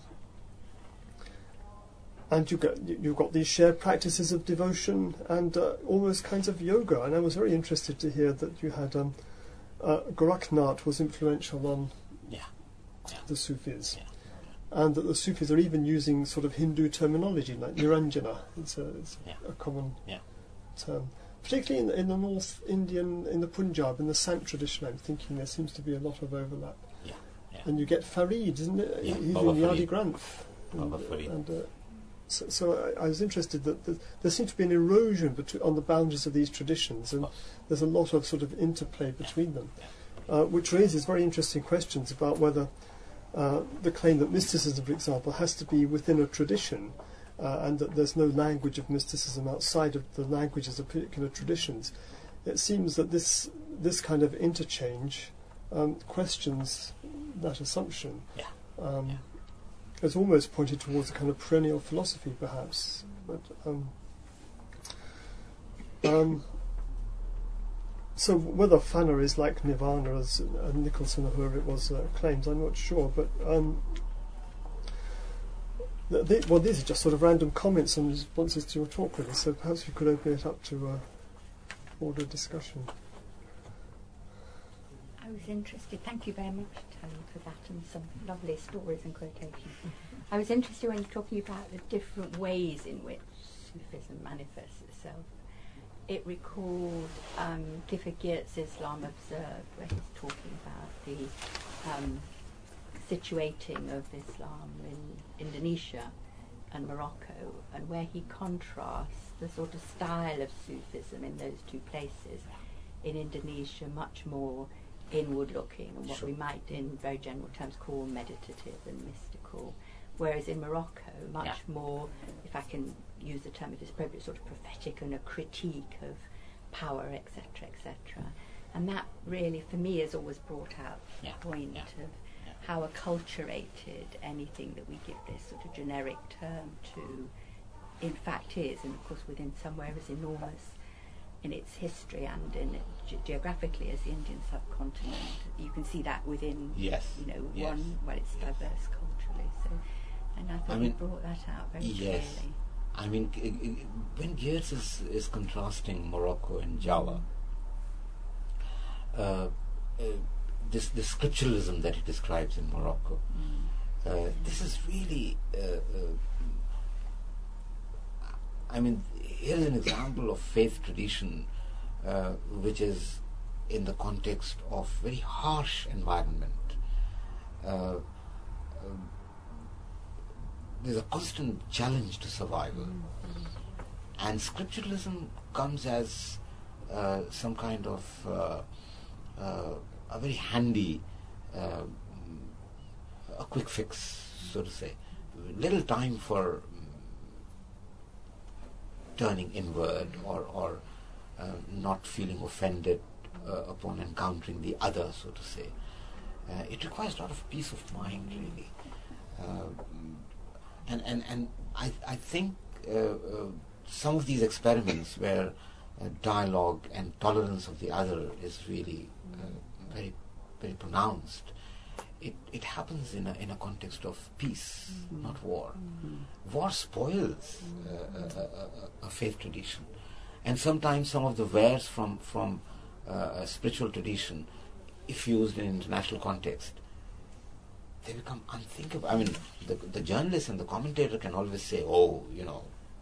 And you got, you've got these shared practices of devotion and uh, almost kinds of yoga. And I was very interested to hear that you had um, uh, Gorakhnath was influential on Yeah. Yeah. the Sufis, Yeah. and that the Sufis are even using sort of Hindu terminology like Niranjana. It's a, it's Yeah. a common Yeah. term, particularly in the, in the North Indian, in the Punjab, in the Sant tradition. I'm thinking there seems to be a lot of overlap. Yeah. Yeah. And you get Farid, isn't it? Yeah, He's Baba in the Adi Farid. Granth. And, Baba Farid. and, uh, so, so I, I was interested that the, there seemed to be an erosion between, on the boundaries of these traditions, and there's a lot of sort of interplay between them, uh, which raises very interesting questions about whether uh, the claim that mysticism, for example, has to be within a tradition, uh, and that there's no language of mysticism outside of the languages of particular traditions. It seems that this this kind of interchange um, questions that assumption. Yeah. Um, Yeah. It's almost pointed towards a kind of perennial philosophy, perhaps. But um, Um, so whether Fana is like Nirvana, as uh, Nicholson or whoever it was uh, claims, I'm not sure. But um, th- th- well, these are just sort of random comments and responses to your talk, really. So perhaps you could open it up to a broader discussion. I was interested, thank you very much, Tony, for that and some lovely stories and quotations. I was interested when you're talking about the different ways in which Sufism manifests itself. It recalled um, Clifford Geertz's Islam Observed, where he's talking about the um, situating of Islam in Indonesia and Morocco, and where he contrasts the sort of style of Sufism in those two places. In Indonesia, much more inward looking and what Sure. we might in very general terms call meditative and mystical, whereas in Morocco much Yeah. more, if I can use the term it is appropriate, sort of prophetic and a critique of power, etc, etc, and that really for me has always brought out Yeah. the point Yeah. of Yeah. how acculturated anything that we give this sort of generic term to in fact is, and of course within somewhere as enormous in its history and in it ge- geographically as the Indian subcontinent. You can see that within, Yes. you know, Yes. one, well, it's diverse culturally. So, and I thought I you mean, brought that out very yes. clearly. I mean, g- g- when Geertz is, is contrasting Morocco and Java, uh, uh, this, this scripturalism that he describes in Morocco, Mm. uh, this is really, uh, uh, I mean, here's an example of faith tradition uh, which is in the context of very harsh environment. Uh, um, there's a constant challenge to survival. And scripturalism comes as uh, some kind of uh, uh, a very handy, uh, a quick fix, so to say. Little time for turning inward or, or uh, not feeling offended uh, upon encountering the other, so to say. Uh, it requires a lot of peace of mind, really. Uh, and, and, and I, I think uh, uh, some of these experiments where uh, dialogue and tolerance of the other is really uh, very, very pronounced, it, it happens in a, in a context of peace, mm-hmm. not war. Mm-hmm. War spoils uh, a, a, a faith tradition. And sometimes some of the wares from, from uh, a spiritual tradition, if used in international context, they become unthinkable. I mean, the, the journalist and the commentator can always say, oh, you know,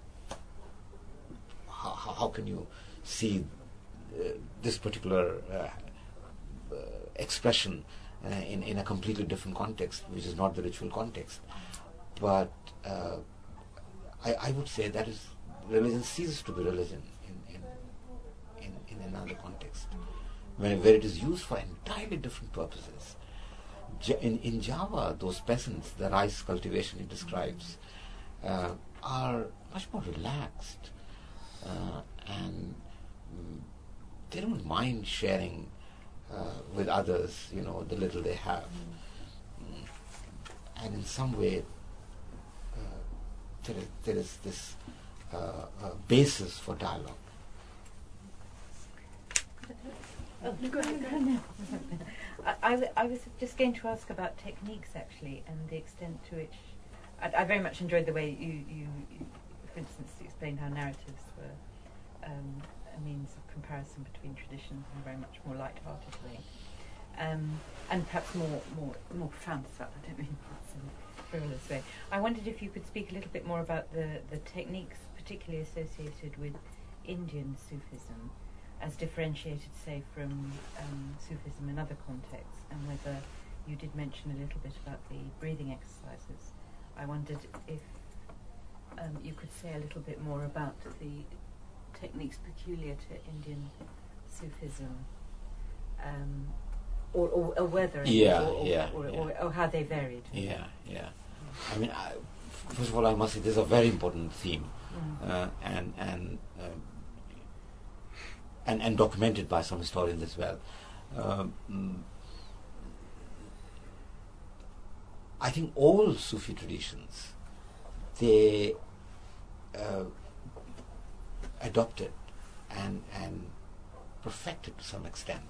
how, how, how can you see uh, this particular uh, uh, expression uh, in, in a completely different context, which is not the ritual context. But uh, I, I would say that is, religion ceases to be religion in, in, in, in another context, where, where it is used for entirely different purposes. In, in Java, those peasants, the rice cultivation he describes, uh, are much more relaxed, uh, and mm, they don't mind sharing uh, with others, you know, the little they have. Mm. And in some way, uh, there, is, there is this uh, uh, basis for dialogue. Oh, go ahead, go ahead. I, I, w- I was just going to ask about techniques, actually, and the extent to which I, I very much enjoyed the way you, you, you, for instance, explained how narratives were um, a means of comparison between traditions in a very much more light-hearted way, um, and perhaps more more more profound stuff. I don't mean that's in a frivolous way. I wondered if you could speak a little bit more about the the techniques, particularly associated with Indian Sufism, as differentiated, say, from um, Sufism in other contexts, and whether you did mention a little bit about the breathing exercises. I wondered if um, you could say a little bit more about the techniques peculiar to Indian Sufism, um, or, or, or whether, Yeah, or, or, yeah, or, yeah. or, or how they varied. Yeah, yeah. I mean, I, first of all, I must say this is a very important theme, Mm. uh, and and. Uh, And, and documented by some historians as well. Um, I think all Sufi traditions, they uh, adopted and and perfected to some extent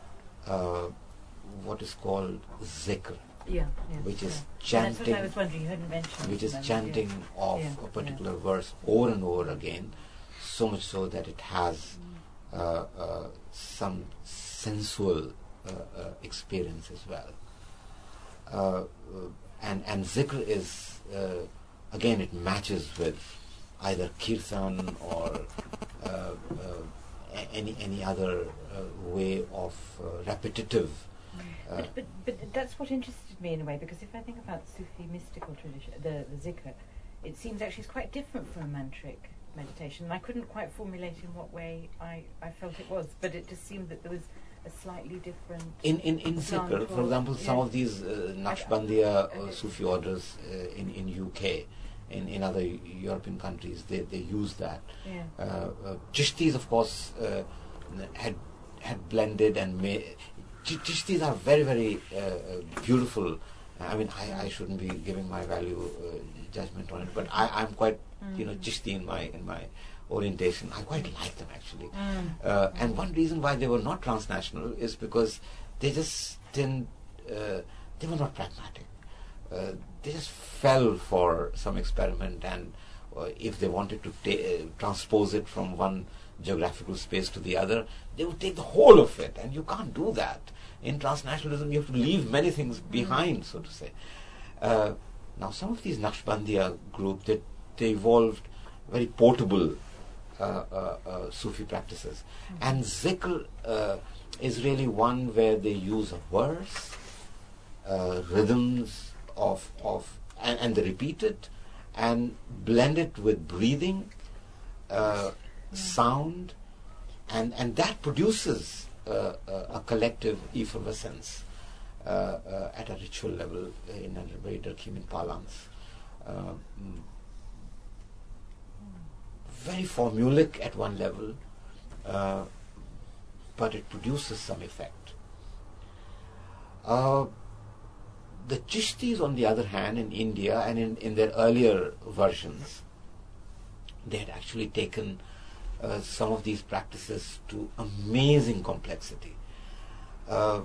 uh, what is called zikr, Yeah, yes, which is yeah. chanting, That's what I was wondering. You hadn't mentioned. which is them, chanting yeah. of Yeah, a particular yeah. verse over and over again, so much so that it has uh, uh, some sensual uh, uh, experience as well. Uh, uh, and and zikr is uh, again, it matches with either kirtan or uh, uh, a- any any other uh, way of uh, repetitive. Uh, But, but, but that's what interested me in a way, because if I think about Sufi mystical tradition, the, the zikr, it seems actually it's quite different from a mantric meditation. And I couldn't quite formulate in what way I, I felt it was, but it just seemed that there was a slightly different... In in in slant zikr, for or- example, some yeah. of these uh, Naqshbandiya uh, Okay. Sufi orders uh, in in U K, in in other European countries, they they use that. Yeah. Uh, uh, Chishtis, of course, uh, had had blended and made. Ch- Chishtis are very very uh, uh, beautiful. I mean, I, I shouldn't be giving my value uh, judgment on it, but I I'm quite you know Chishti in my in my orientation. I quite like them actually. Mm. Uh, and one reason why they were not transnational is because they just didn't, uh, they were not pragmatic. Uh, they just fell for some experiment, and uh, if they wanted to ta- uh, transpose it from one geographical space to the other, they would take the whole of it, and you can't do that. In transnationalism, you have to leave many things behind, so to say. Uh, now, some of these Naqshbandiya group, they, they evolved very portable Uh, uh, uh, Sufi practices, mm-hmm. and zikr uh, is really one where they use a verse, uh, rhythms of of and, and they repeat it and blend it with breathing, uh, sound, and and that produces uh, uh, a collective effervescence uh, uh, at a ritual level in a very Durkheimian parlance. Uh, very formulaic at one level, uh, but it produces some effect. Uh, the Chishtis, on the other hand, in India and in, in their earlier versions, they had actually taken uh, some of these practices to amazing complexity. Uh,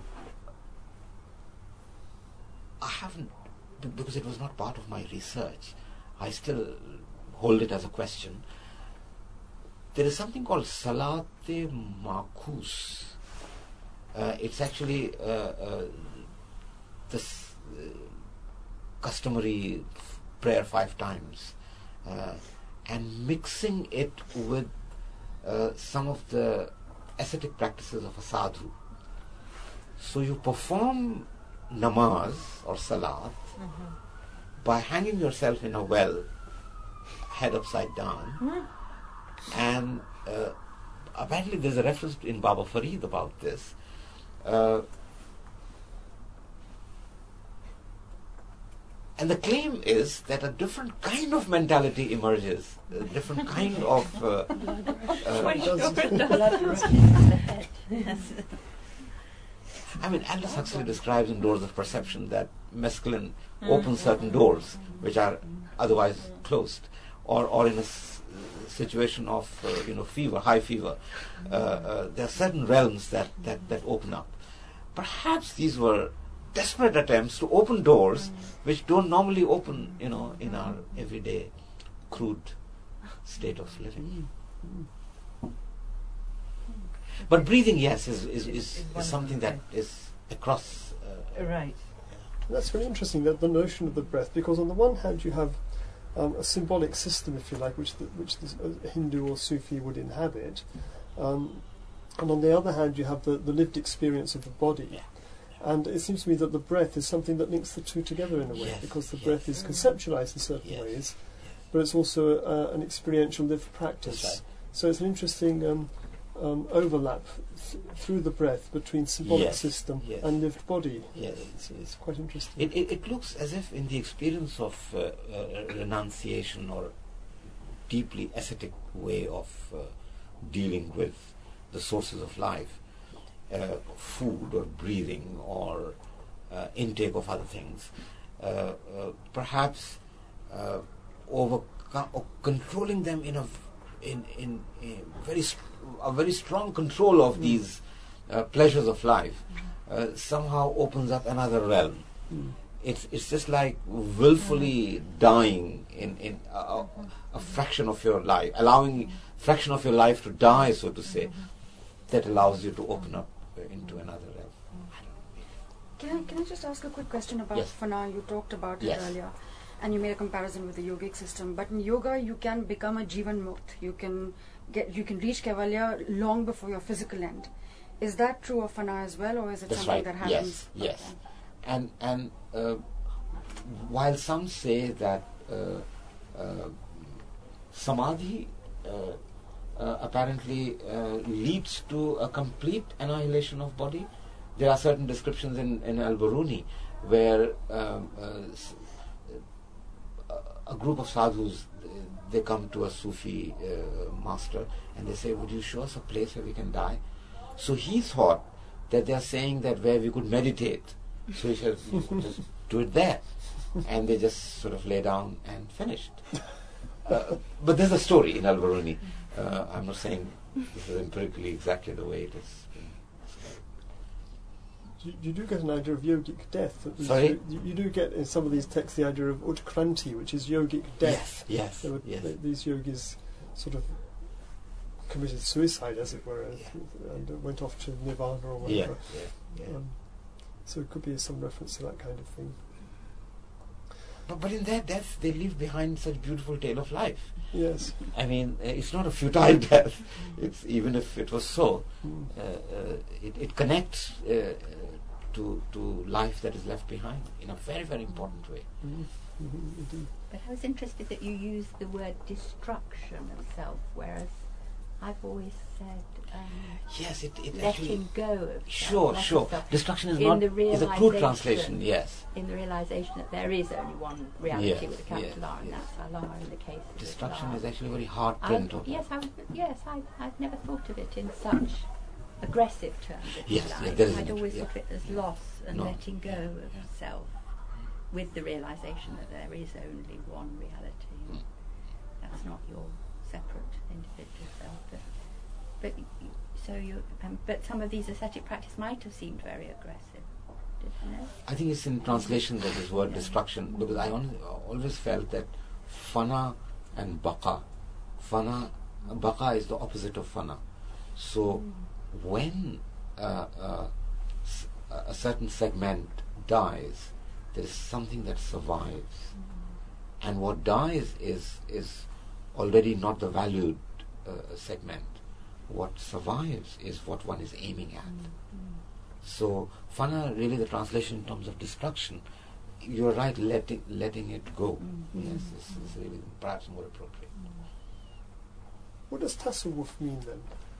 I haven't, because it was not part of my research, I still hold it as a question. There is something called Salat-e Makhus. Uh, it's actually uh, uh, this uh, customary f- prayer five times, uh, and mixing it with uh, some of the ascetic practices of a sadhu. So you perform namaz or salat mm-hmm. by hanging yourself in a well, head upside down. Mm-hmm. And uh, apparently there's a reference in Baba Farid about this. Uh, and the claim is that a different kind of mentality emerges, a different kind of... Uh, uh, I mean, Aldous Huxley describes in Doors of Perception that mescaline opens certain doors which are otherwise closed, or, or in a situation of uh, you know fever, high fever, uh, uh, there are certain realms that, that, that open up. Perhaps these were desperate attempts to open doors which don't normally open, you know, in our everyday crude state of living. But breathing, yes, is is, is, is something that is across. Uh, right. That's really interesting, that the notion of the breath, because on the one hand you have Um, a symbolic system, if you like, which the, which the uh, Hindu or Sufi would inhabit, um, and on the other hand you have the, the lived experience of the body. Yeah. And it seems to me that the breath is something that links the two together in a way, Yes, because the yes. breath is conceptualized in certain Yes, ways, yes. but it's also uh, an experiential lived practice. That's right. So it's an interesting um, um, overlap th- through the breath between symbolic Yes, system yes. and lived body. Yes. It's, it's quite interesting. It, it, it looks as if in the experience of uh, uh, renunciation or deeply ascetic way of uh, dealing with the sources of life, uh, food or breathing or uh, intake of other things, uh, uh, perhaps uh, over controlling them in a v- in, in, in very st- a very strong control of mm. these uh, pleasures of life, uh, somehow opens up another realm. Mm. It's it's just like willfully mm. dying in in a, a, a fraction of your life, allowing fraction of your life to die, so to say, that allows you to open up uh, into another realm. Can I, can I just ask a quick question about yes. fana? You talked about yes. it earlier, and you made a comparison with the yogic system. But in yoga, you can become a jivan mukt. You can get, you can reach kaivalya long before your physical end. Is that true of fana as well, or is it That's something right. that happens? Yes, yes. Okay. And and uh, while some say that uh, uh, samadhi uh, uh, apparently uh, leads to a complete annihilation of body. There are certain descriptions in, in Al-Biruni where um, uh, s- uh, a group of sadhus, uh, they come to a Sufi uh, master and they say, would you show us a place where we can die? So he thought that they are saying that where we could meditate. So he said, just do it there. And they just sort of lay down and finished. Uh, but there's a story in Al-Biruni. Uh, I'm not saying this is empirically exactly the way it is. You, you do get an idea of yogic death. Sorry? You, you do get in some of these texts the idea of utkranti, which is yogic death. Yes, yes, Were, yes. they, these yogis sort of committed suicide, as it were, Yeah. and went off to nirvana or whatever. Yeah, yeah, yeah. Um, so it could be some reference to that kind of thing. But, but in their death, they leave behind such beautiful tale of life. Yes. I mean, uh, it's not a futile death. It's even if it was so, Mm. uh, uh, it, it connects uh, to to life that is left behind in a very, very important way. Mm. Mm-hmm, indeed. But I was interested that you used the word destruction of self, whereas I've always said um, Yes, it, it letting actually. go of Sure, self, sure. letting self, Destruction is in not the is a crude realisation- translation. Yes. in the realization that there is only one reality Yes, with a capital yes, R, and yes. that's Allah in the case of Destruction Islam. is actually a very hard I- print of. yes, I, was- yes, I, I've never thought of it in such aggressive terms. If Yes, you yes, like. there is I'd an- always yeah. thought of it as loss and No. letting go Yeah, of yeah. self, with the realization that there is only one reality. Mm. That's not your separate individual self. But, but y- so you, um, but some of these ascetic practice might have seemed very aggressive, didn't they? I think it's in translation that this word Yeah. destruction, because I on, always felt that fana and baqa, fana, baqa is the opposite of fana. So when uh, uh, s- a certain segment dies, there is something that survives, and what dies is is already not the valued uh, segment. What survives is what one is aiming at. So fana, really the translation in terms of destruction, you're right, letting letting it go. Mm. Yes, is, is really perhaps more appropriate. What does tasawwuf mean then?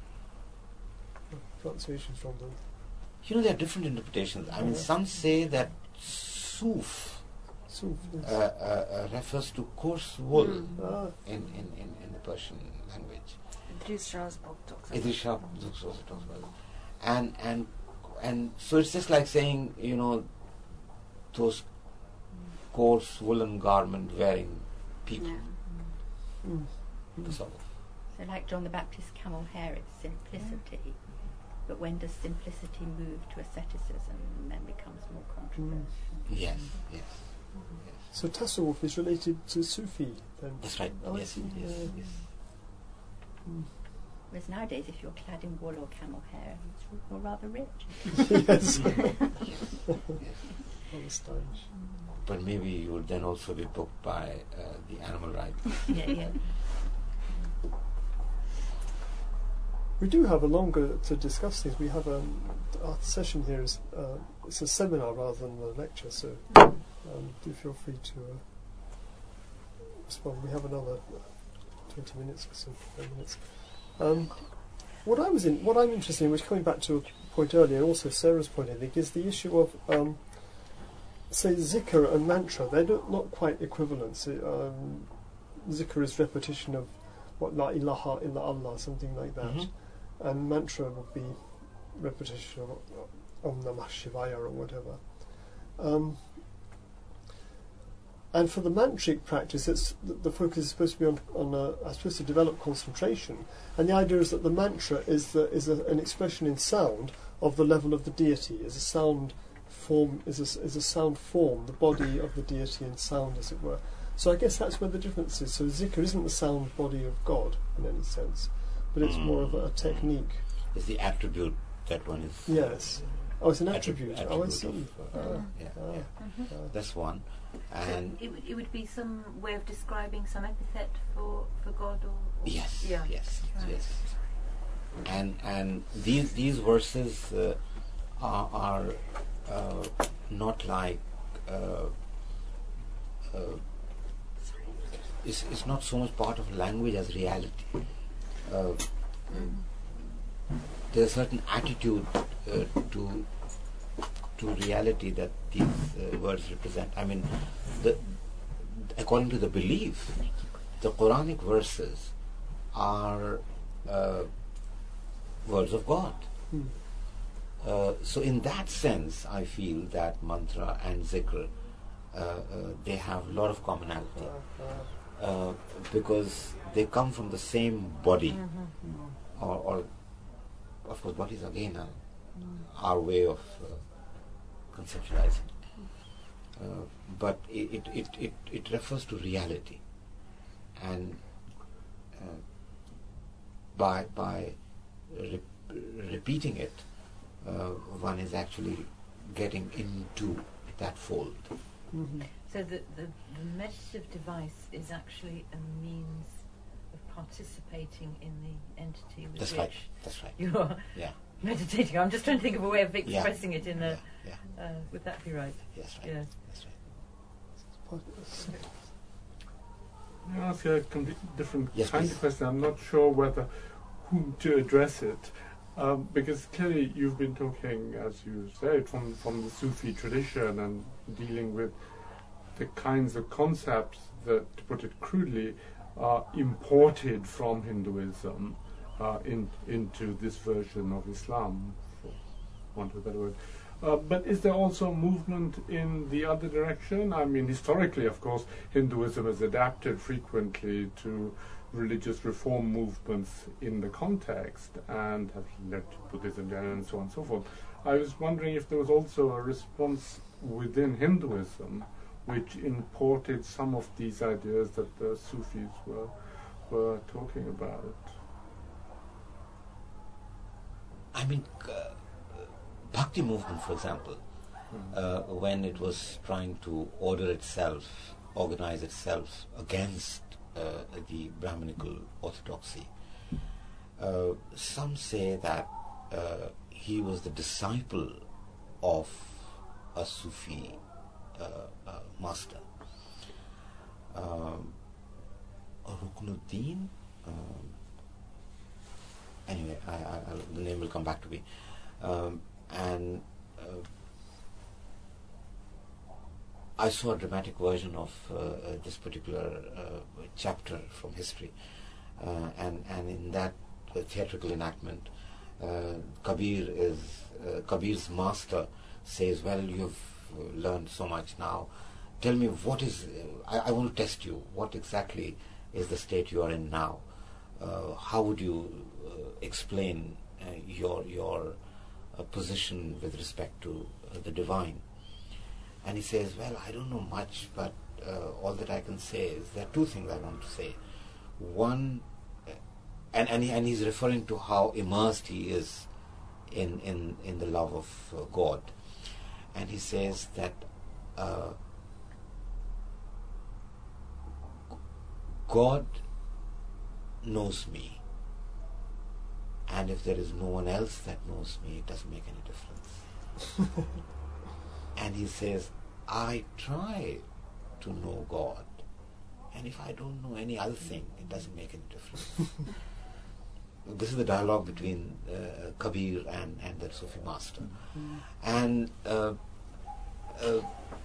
Pronunciation from them. You know, there are different interpretations. I mean, Yeah. some say that suf Suf, yes. uh, uh, uh, refers to coarse wool Mm. Ah, in, in, in, in the Persian language. Idris Shah's book talks about Idris Shah also talks about it. And, and, and so it's just like saying, you know, those coarse woolen garment wearing people. Yeah. mm, mm. So, So like John the Baptist's camel hair, it's simplicity. But when does simplicity move to asceticism and then becomes more controversial? yes, yes, yes. So tasawwuf is related to Sufi then? That's right. Oh, I yes, see. yes, Yeah. yes. Mm. Whereas nowadays, if you're clad in wool or camel hair, it's, you're rather rich. Yes. Yes. Rather stylish. But maybe you would then also be booked by uh, the animal rights. yeah, yeah. We do have a longer to discuss things. We have um, our session here is uh, it's a seminar rather than a lecture, so um, do feel free to uh, respond. We have another twenty minutes or so, ten minutes. Um, what I was in, what I'm interested in, which coming back to a point earlier, also Sarah's point, I think, is the issue of um, say zikr and mantra. They're not, not quite equivalent. So, um, zikr is repetition of what la ilaha illa Allah, something like that. Mhm. And mantra would be repetition of Om Namah Shivaya or whatever. Um, And for the mantric practice, it's, the, the focus is supposed to be on, on uh, supposed to develop concentration. And the idea is that the mantra is the, is a, an expression in sound of the level of the deity, is a sound form, is a, is a sound form, the body of the deity in sound, as it were. So I guess that's where the difference is. So zikr isn't the sound body of God in any sense, but it's more of a, a technique. It's the attribute that one is. Yes. Oh, it's an attribute. Attrib- Oh, I attribute see. of, uh, Ah, yeah, ah, yeah. ah. That's one. And so it, would- it would be some way of describing some epithet for, for God, or, or yes, yeah. yes, Right. yes. And and these these verses uh, are, are uh, not like uh, uh, it's, it's not so much part of language as reality. Uh, there's a certain attitude uh, to to reality that these uh, words represent. I mean, the, according to the belief, the Quranic verses are uh, words of God. Hmm. Uh, so in that sense, I feel that mantra and zikr, uh, uh, they have a lot of commonality. Uh, because they come from the same body, or, or of course body is again uh, our way of uh, conceptualizing it. Uh, but it, it, it, it, it refers to reality, and uh, by, by re- repeating it, uh, one is actually getting into that fold. Mm-hmm. So the, the, the meditative device is actually a means of participating in the entity with That's which right. That's right. you are Yeah. meditating. I'm just trying to think of a way of Yeah. expressing it in a. Yeah. Yeah. Uh, would that be right? Yes. Right. Yes. That's right. Can I ask a complete different Yes, kind please. of question? I'm not sure whether whom to address it, um, because clearly you've been talking, as you said, from, from the Sufi tradition and dealing with the kinds of concepts that, to put it crudely, are imported from Hinduism uh, in, into this version of Islam, for want of a better word. Uh, but is there also movement in the other direction? I mean, historically, of course, Hinduism has adapted frequently to religious reform movements in the context and have led to Buddhism and so on and so forth. I was wondering if there was also a response within Hinduism which imported some of these ideas that the Sufis were were talking about. I mean, uh, Bhakti movement, for example, uh, when it was trying to order itself, organize itself against uh, the Brahminical orthodoxy, uh, some say that uh, he was the disciple of a Sufi uh, uh, master. Um, Ruknuddin, um, anyway, I, I, I'll, the name will come back to me. Um, and uh, I saw a dramatic version of uh, uh, this particular uh, chapter from history, uh, and and in that uh, theatrical enactment, uh, Kabir is uh, Kabir's master says, "Well, you've uh, learned so much now. Tell me what is. Uh, I, I want to test you. What exactly is the state you are in now? Uh, how would you uh, explain uh, your your uh, position with respect to uh, the divine?" And he says, "Well, I don't know much, but uh, all that I can say is there are two things I want to say. One, uh, and and, he, and he's referring to how immersed he is in in, in the love of uh, God, and he says that uh, God knows me, and if there is no one else that knows me, it doesn't make any difference." And he says, "I try to know God, and if I don't know any other thing, it doesn't make any difference." This is the dialogue between uh, Kabir and, and the Sufi master. Mm-hmm. And uh, uh,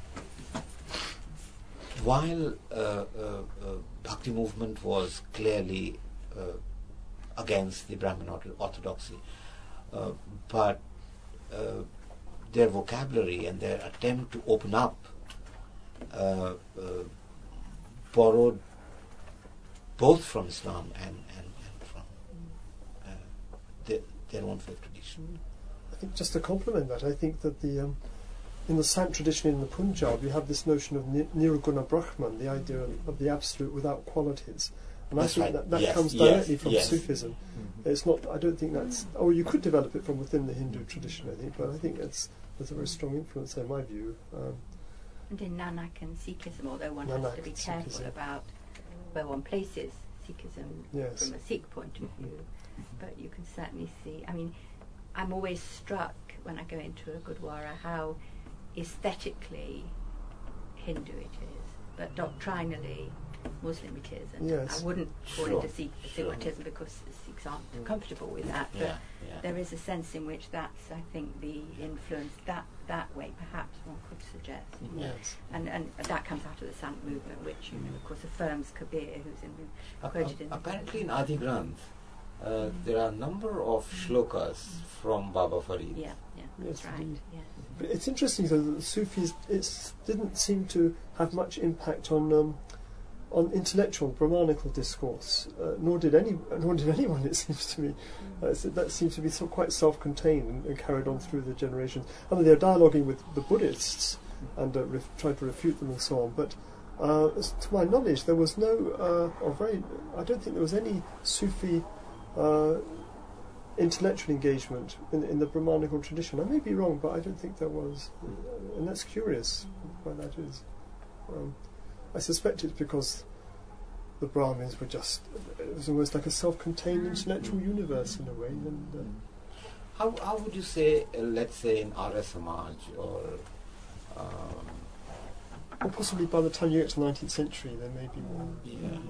while uh, uh, uh, Bhakti movement was clearly uh, against the Brahmin orthodoxy, uh, but uh, their vocabulary and their attempt to open up uh, uh, borrowed both from Islam and, and, and from uh, their, their own faith tradition. I think just to complement that, I think that the um, in the Sant tradition in the Punjab, you have this notion of ni- Nirguna Brahman, the idea of, of the absolute without qualities. And That's I think right. that, that Yes, comes yes, directly from yes. Sufism. Mm-hmm. It's not. I don't think that's. Or you could develop it from within the Hindu tradition, I think. But I think it's there's a very strong influence there, in my view. Um, And in Nanak and Sikhism, although one Nanak has to be and careful Sikhism. about where one places Sikhism Yes. from a Sikh point of view, but you can certainly see. I mean, I'm always struck when I go into a Gurdwara how aesthetically Hindu it is, but doctrinally Muslim it is. And Yes. I wouldn't call Sure, it a Sikh sure. Sikhism because the Sikhs aren't Mm. comfortable with that. But Yeah, yeah. there is a sense in which that's, I think, the influence that that way perhaps one could suggest. yes. And, and that comes out of the Sant movement, which, you know, of course, affirms Kabir, who's in the, Uh, quoted in uh, the apparently in Adi Granth, uh, there are a number of shlokas from Baba Farid. Yeah, yeah, Yes, that's right. indeed. Yeah. But it's interesting though that the Sufis it didn't seem to have much impact on um, on intellectual Brahmanical discourse, uh, nor did any nor did anyone. It seems to me uh, so that seems to be so quite self-contained and, and carried on through the generations. I mean, they're dialoguing with the Buddhists and uh, ref- trying to refute them and so on. But uh, as to my knowledge, there was no uh, or very. I don't think there was any Sufi. Uh, intellectual engagement in, in the Brahmanical tradition. I may be wrong, but I don't think there was, and that's curious why that is. Um, I suspect it's because the Brahmins were just, it was almost like a self-contained intellectual universe in a way. And, uh, How, how would you say, uh, let's say in Arya Samaj or um, or possibly by the time you get to the nineteenth century, there may be more. yeah,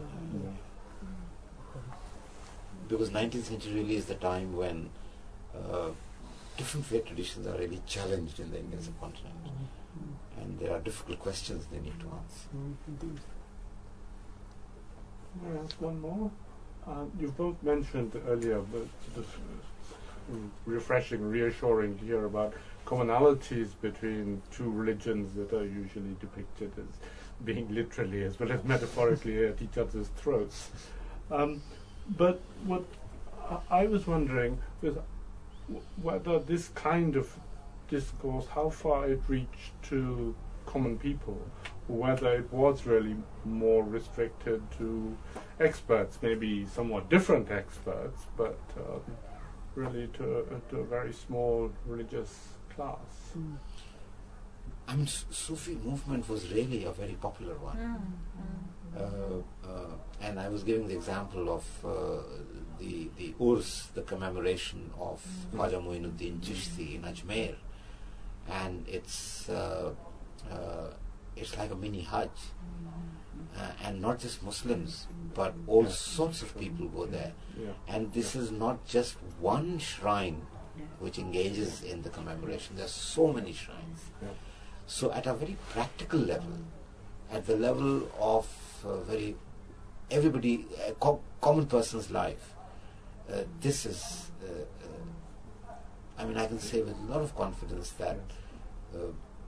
because nineteenth century really is the time when uh, different faith traditions are really challenged in the Indian subcontinent, and there are difficult questions they need to answer. Mm, indeed. May I ask one more? Uh, you've both mentioned earlier, but sort of uh, refreshing, reassuring to hear about commonalities between two religions that are usually depicted as being literally as well as metaphorically at each other's throats. Um, but what I I was wondering was w- whether this kind of discourse, how far it reached to common people, whether it was really more restricted to experts, maybe somewhat different experts, but um, really to, a- to a very small religious class. Mm. I mean, S- Sufi movement was really a very popular one. Uh, uh, and I was giving the example of uh, the the Urs, the commemoration of Khwaja Moinuddin Chishti in Ajmer, and it's uh, uh, it's like a mini Hajj, uh, and not just Muslims, but all Yeah. sorts of people go there. Yeah. And this is not just one shrine which engages in the commemoration. There are so many shrines. Yeah. So at a very practical level, at the level of uh, very everybody, a co- common person's life, uh, this is, uh, uh, I mean, I can say with a lot of confidence that uh,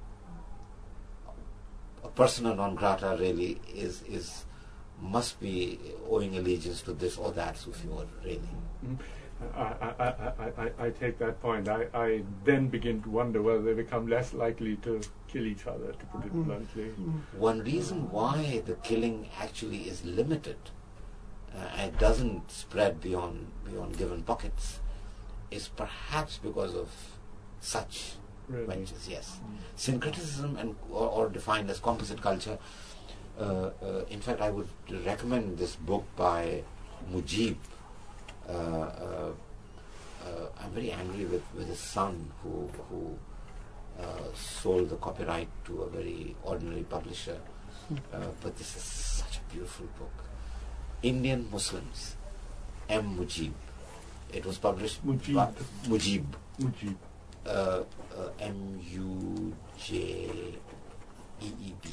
a persona non grata really is, is must be owing allegiance to this or that Sufi order, really. Mm. I, I, I, I, I- I take that point. I, I then begin to wonder whether they become less likely to kill each other, to put it Mm. bluntly. Mm. One reason why the killing actually is limited uh, and doesn't spread beyond beyond given pockets is perhaps because of such Really. ventures. Yes, syncretism and or, or defined as composite culture. Uh, uh, in fact, I would recommend this book by Mujib. Uh, uh, uh, I'm very angry with, with his son who who uh, sold the copyright to a very ordinary publisher. Uh, but this is such a beautiful book. Indian Muslims, M. Mujib. It was published Mujib. by Mujib. Mujib. Uh, uh, M U J E E B.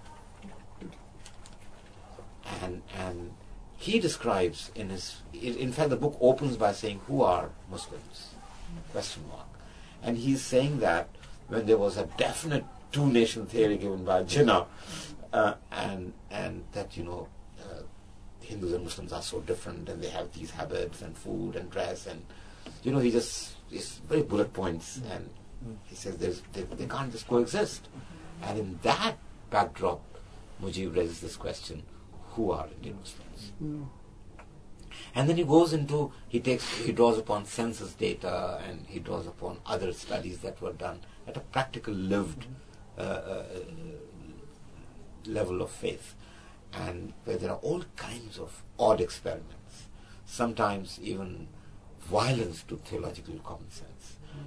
And and he describes in his, in in fact the book opens by saying, who are Muslims? Question mark. And he's saying that when there was a definite two-nation theory given by Jinnah, uh, and and that, you know, uh, Hindus and Muslims are so different, and they have these habits and food and dress, and you know, he just is very bullet points, mm. and mm. he says there's, they, they can't just coexist. Mm. And in that backdrop, Mujib raises this question: who are Indian Muslims? Mm. And then he goes into, he takes, he draws upon census data, and he draws upon other studies that were done at a practical, lived uh, uh, level of faith, and where there are all kinds of odd experiments, sometimes even violence to theological common sense. Mm.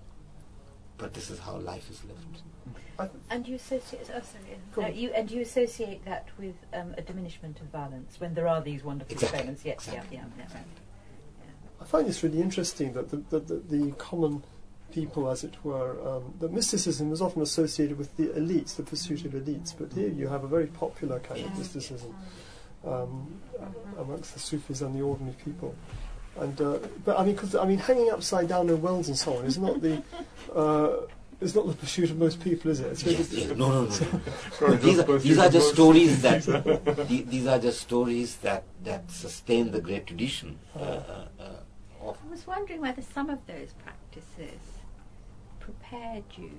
But this is how life is lived. And you associate, oh sorry, no, you and you associate that with um, a diminishment of violence when there are these wonderful exactly. experiments. Yes, exactly. yeah, yeah, yeah, right. yeah. I find this really interesting that the, the, the, the common people, as it were, um, that mysticism is often associated with the elites, the pursuit of elites. But here you have a very popular kind of mysticism um, amongst the Sufis and the ordinary people. And uh, but I mean, cause, I mean, hanging upside down in wells and so on is not the uh, is not the pursuit of most people, is it? It's yes, yes. No, no, no. no. these are, these are just stories that the, these are just stories that, that sustain the great tradition. Uh, uh, uh, of I was wondering whether some of those practices prepared you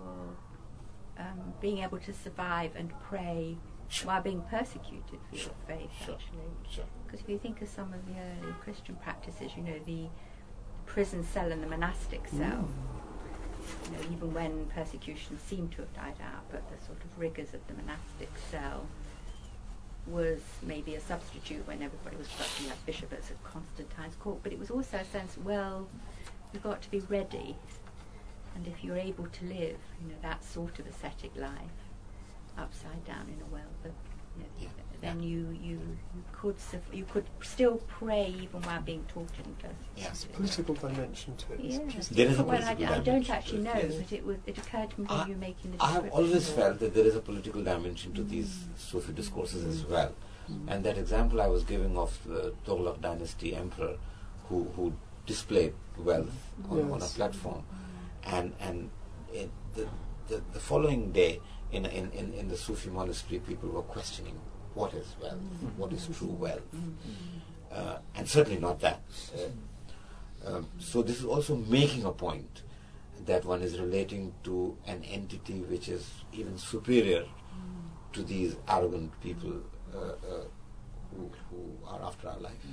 for um, being able to survive and pray while being persecuted for sure. your faith, sure. actually. Because sure. if you think of some of the early Christian practices, you know, the prison cell and the monastic cell, mm. you know, even when persecution seemed to have died out, but the sort of rigours of the monastic cell was maybe a substitute when everybody was clutching like Bishops at Constantine's court, but it was also a sense, well, you've got to be ready, and if you're able to live, you know, that sort of ascetic life, upside down in a well, but you know, yeah. then yeah. you you you could suf- you could still pray even while being tortured and persecuted. Yes, a political dimension to it. Yes. There is a well, political I, I dimension don't actually know, yes. but it was it occurred to me when I, you were making the I have description. always felt that there is a political dimension to mm. these Sufi discourses mm. as well. Mm. And that example I was giving of the Tughlaq dynasty emperor who, who displayed wealth on, yes. on a platform. And and it, the, the the following day in, in, in, in the Sufi monastery, people were questioning what is wealth, mm. what is true wealth, uh, and certainly not that. Uh, um, so this is also making a point that one is relating to an entity which is even superior to these arrogant people uh, uh, who, who are after our life.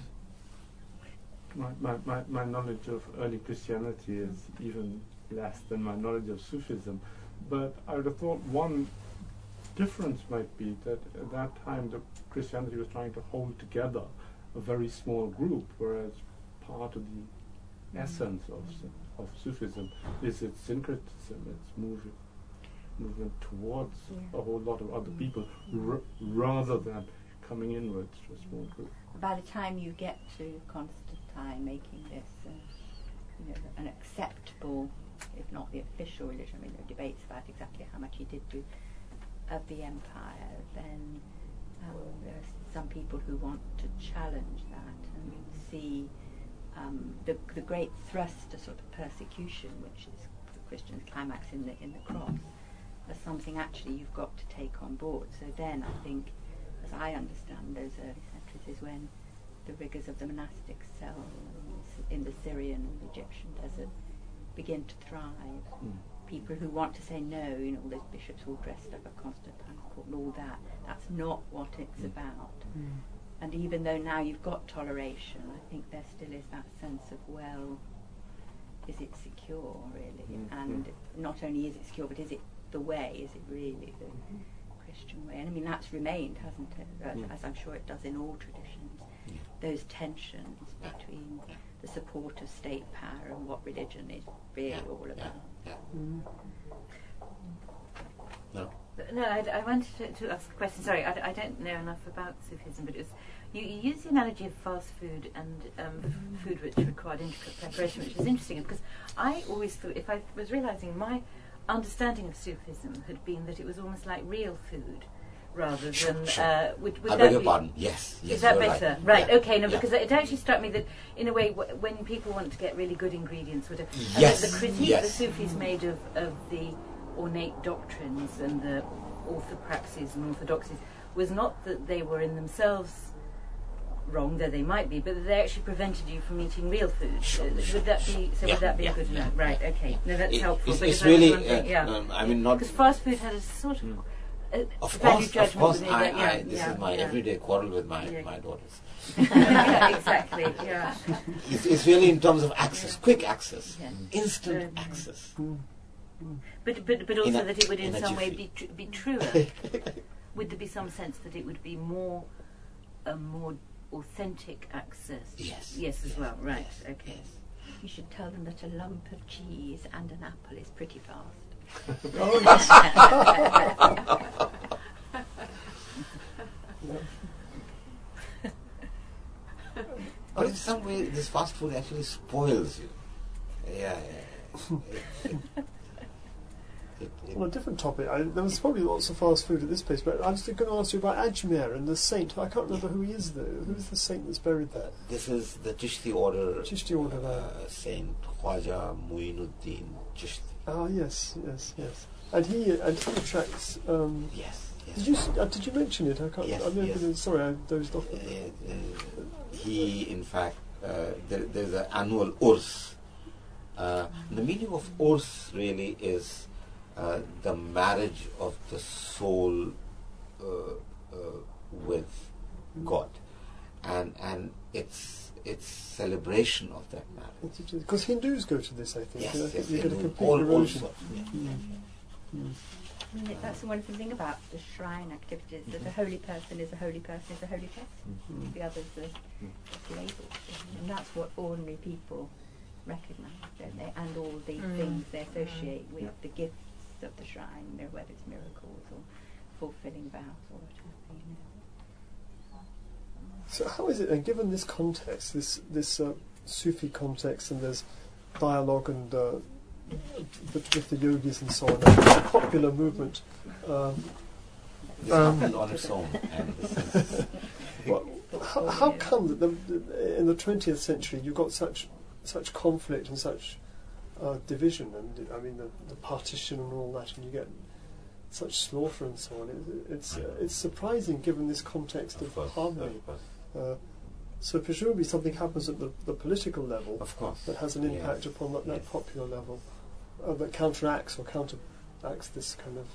My, my, my, my knowledge of early Christianity is even less than my knowledge of Sufism, but I would have thought one difference might be that at that time the Christianity was trying to hold together a very small group, whereas part of the essence of of Sufism is its syncretism, its moving, movement towards yeah. a whole lot of other people, r- rather than coming inwards to a small group. By the time you get to Constantine making this uh, you know, an acceptable, if not the official religion, I mean there are debates about exactly how much he did do of the empire, then um, there are some people who want to challenge that and see um, the, the great thrust of sort of persecution, which is the Christian's climax in the in the cross, as something actually you've got to take on board. So then I think, as I understand those early centuries, is when the rigours of the monastic cell in the Syrian and Egyptian desert begin to thrive. Mm. People who want to say no, you know, all those bishops all dressed up at Constantine's court and all that, that's not what it's mm. about. Mm. And even though now you've got toleration, I think there still is that sense of, well, is it secure, really? Mm. And not only is it secure, but is it the way? Is it really the mm-hmm. Christian way? And I mean, that's remained, hasn't it? As, mm. as I'm sure it does in all traditions. Yeah. Those tensions between yeah. the support of state power and what religion is really yeah. all about. Yeah. Yeah. Mm. No. No, I, I wanted to, to ask a question. Sorry, I, I don't know enough about Sufism, but it was, you, you use the analogy of fast food and um, f- food which required intricate preparation, which was interesting because I always thought, if I was realising my understanding of Sufism had been that it was almost like real food rather sure, than... Sure. Uh, would, would I that beg your be, pardon, yes. yes is that better? Right, right. Yeah. okay, no, yeah. because it actually struck me that, in a way, w- when people want to get really good ingredients, whatever, yes. the critique yes. the Sufis made of, of the ornate doctrines and the orthopraxis and orthodoxies was not that they were in themselves wrong, though they might be, but that they actually prevented you from eating real food. Sure, Uh, sure, would that sure. be so? Yeah, would that be yeah, good yeah, enough? Right. yeah. Okay. No, that's It- helpful. It's, because it's I was really, wondering, uh, yeah. um, I mean, not. Because fast food had a sort of uh, Of value course, of judgment course. with it, I, yeah, I, this yeah, is my yeah. everyday quarrel with my, Yeah. my daughters. Yeah, exactly. Yeah. It's, it's really in terms of access, quick access, Yeah. instant Certainly. access. But but but also In a- that it would in, in a some way jiffy. be tr- be truer. Would there be some sense that it would be more a more authentic access? Yes. Yes, as yes, well. Right. yes, Okay. yes. You should tell them that a lump of cheese and an apple is pretty fast. Oh, yes. But in some way, this fast food actually spoils you. Yeah, yeah. It, it, it, it, On a different topic, I, there was probably lots of fast food at this place, but I was going to ask you about Ajmer and the saint. I can't remember who he is, though. Who's the saint that's buried there? this is the Chishti order, Chishti order there. uh, Saint Khwaja Muinuddin Chishti. Ah, yes, yes, yes. And he and he attracts. Um, Yes, yes. did you s- uh, did you mention it? I can't. Yes, I yes. yes. Sorry, I dozed off. Uh, uh, he, in fact, uh, there, there's an annual Urs. Uh, the meaning of Urs really is uh, the marriage of the soul uh, uh, with God, and and it's it's celebration of that marriage. Because Hindus go to this, I think. Yes, and I think yes, you get a Hindu- complete all, all erosion. sorts, yeah. Mm. I mean, that's the wonderful thing about the shrine activities, that a holy person is a holy person is a holy person. Mm. The others are just labels. And that's what ordinary people recognise, don't they? And all the Mm. things they associate with Yeah. the gifts of the shrine, you know, whether it's miracles or fulfilling vows or whatever, you know. So how is it, and given this context, this this uh, Sufi context, and there's dialogue and uh, with, with the yogis and so on, and it's a popular movement. Um, This Um, happened on its own, and this is, well, how, how come that the, the, in the twentieth century you've got such such conflict and such uh, division, and I mean the, the partition and all that, and you get such slaughter and so on? It, it's uh, it's surprising given this context of, of course, harmony. of course. Uh, so presumably something happens at the, the political level Of course. that has an impact Yes. upon that, that Yes. popular level uh, that counteracts or counteracts this kind of.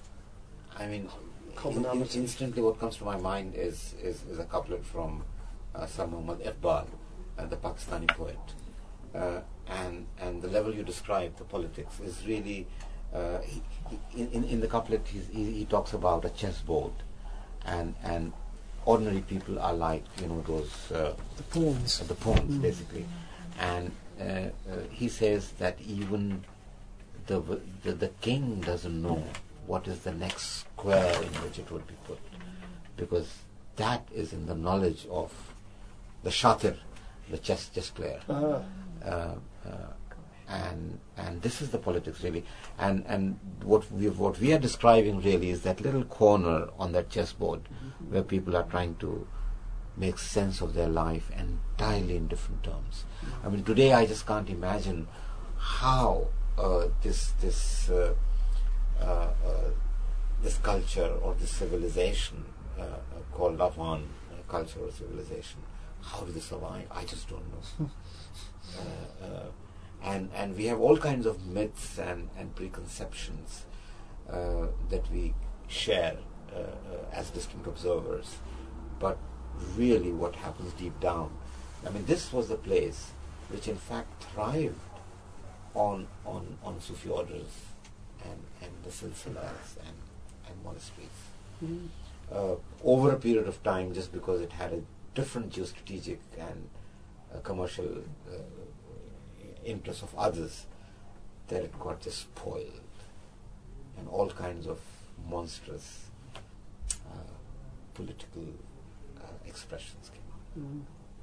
I mean, Commonality. in- instantly what comes to my mind is, is, is a couplet from uh, Sir Muhammad Iqbal, uh, the Pakistani poet. Uh, and, and the level you describe, the politics, is really, uh, he, he, in, in the couplet he's, he, he talks about a chessboard, and, and ordinary people are like, you know, those uh, The pawns. the pawns, Mm. basically. And uh, uh, he says that even the, w- the the king doesn't know what is the next square in which it would be put, because that is in the knowledge of the shatir, the chess chess player. Ah, Uh, uh, and and this is the politics really, and and what we what we are describing really is that little corner on that chessboard where people are trying to make sense of their life entirely in different terms. I mean, today I just can't imagine how uh, this this uh, uh, uh, this culture or this civilization uh, uh, called Afghan uh, culture or civilization, how do they survive? I just don't know. uh, uh, and and we have all kinds of myths and, and preconceptions uh, that we share uh, uh, as distant observers, but really what happens deep down. I mean, this was the place which in fact thrived on on, on Sufi orders and, and the silsilas and, and monasteries. mm. Uh, over a period of time, just because it had a different geostrategic and uh, commercial uh, interests of others, that it got just spoiled, and all kinds of monstrous uh, political uh, expressions came out. Mm.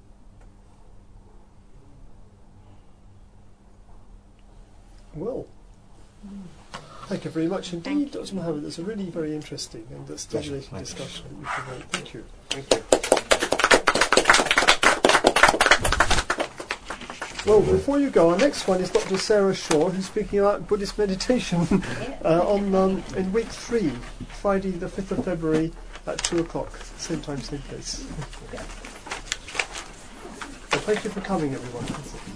Well, thank you very much indeed, Doctor Mohammed. It's a really very interesting and uh, stimulating Pleasure. discussion that you provided. Thank you. Thank you. Well, before you go, our next one is Doctor Sarah Shaw, who's speaking about Buddhist meditation uh, on um, in week three, Friday the fifth of February at two o'clock, same time, same place. So thank you for coming, everyone.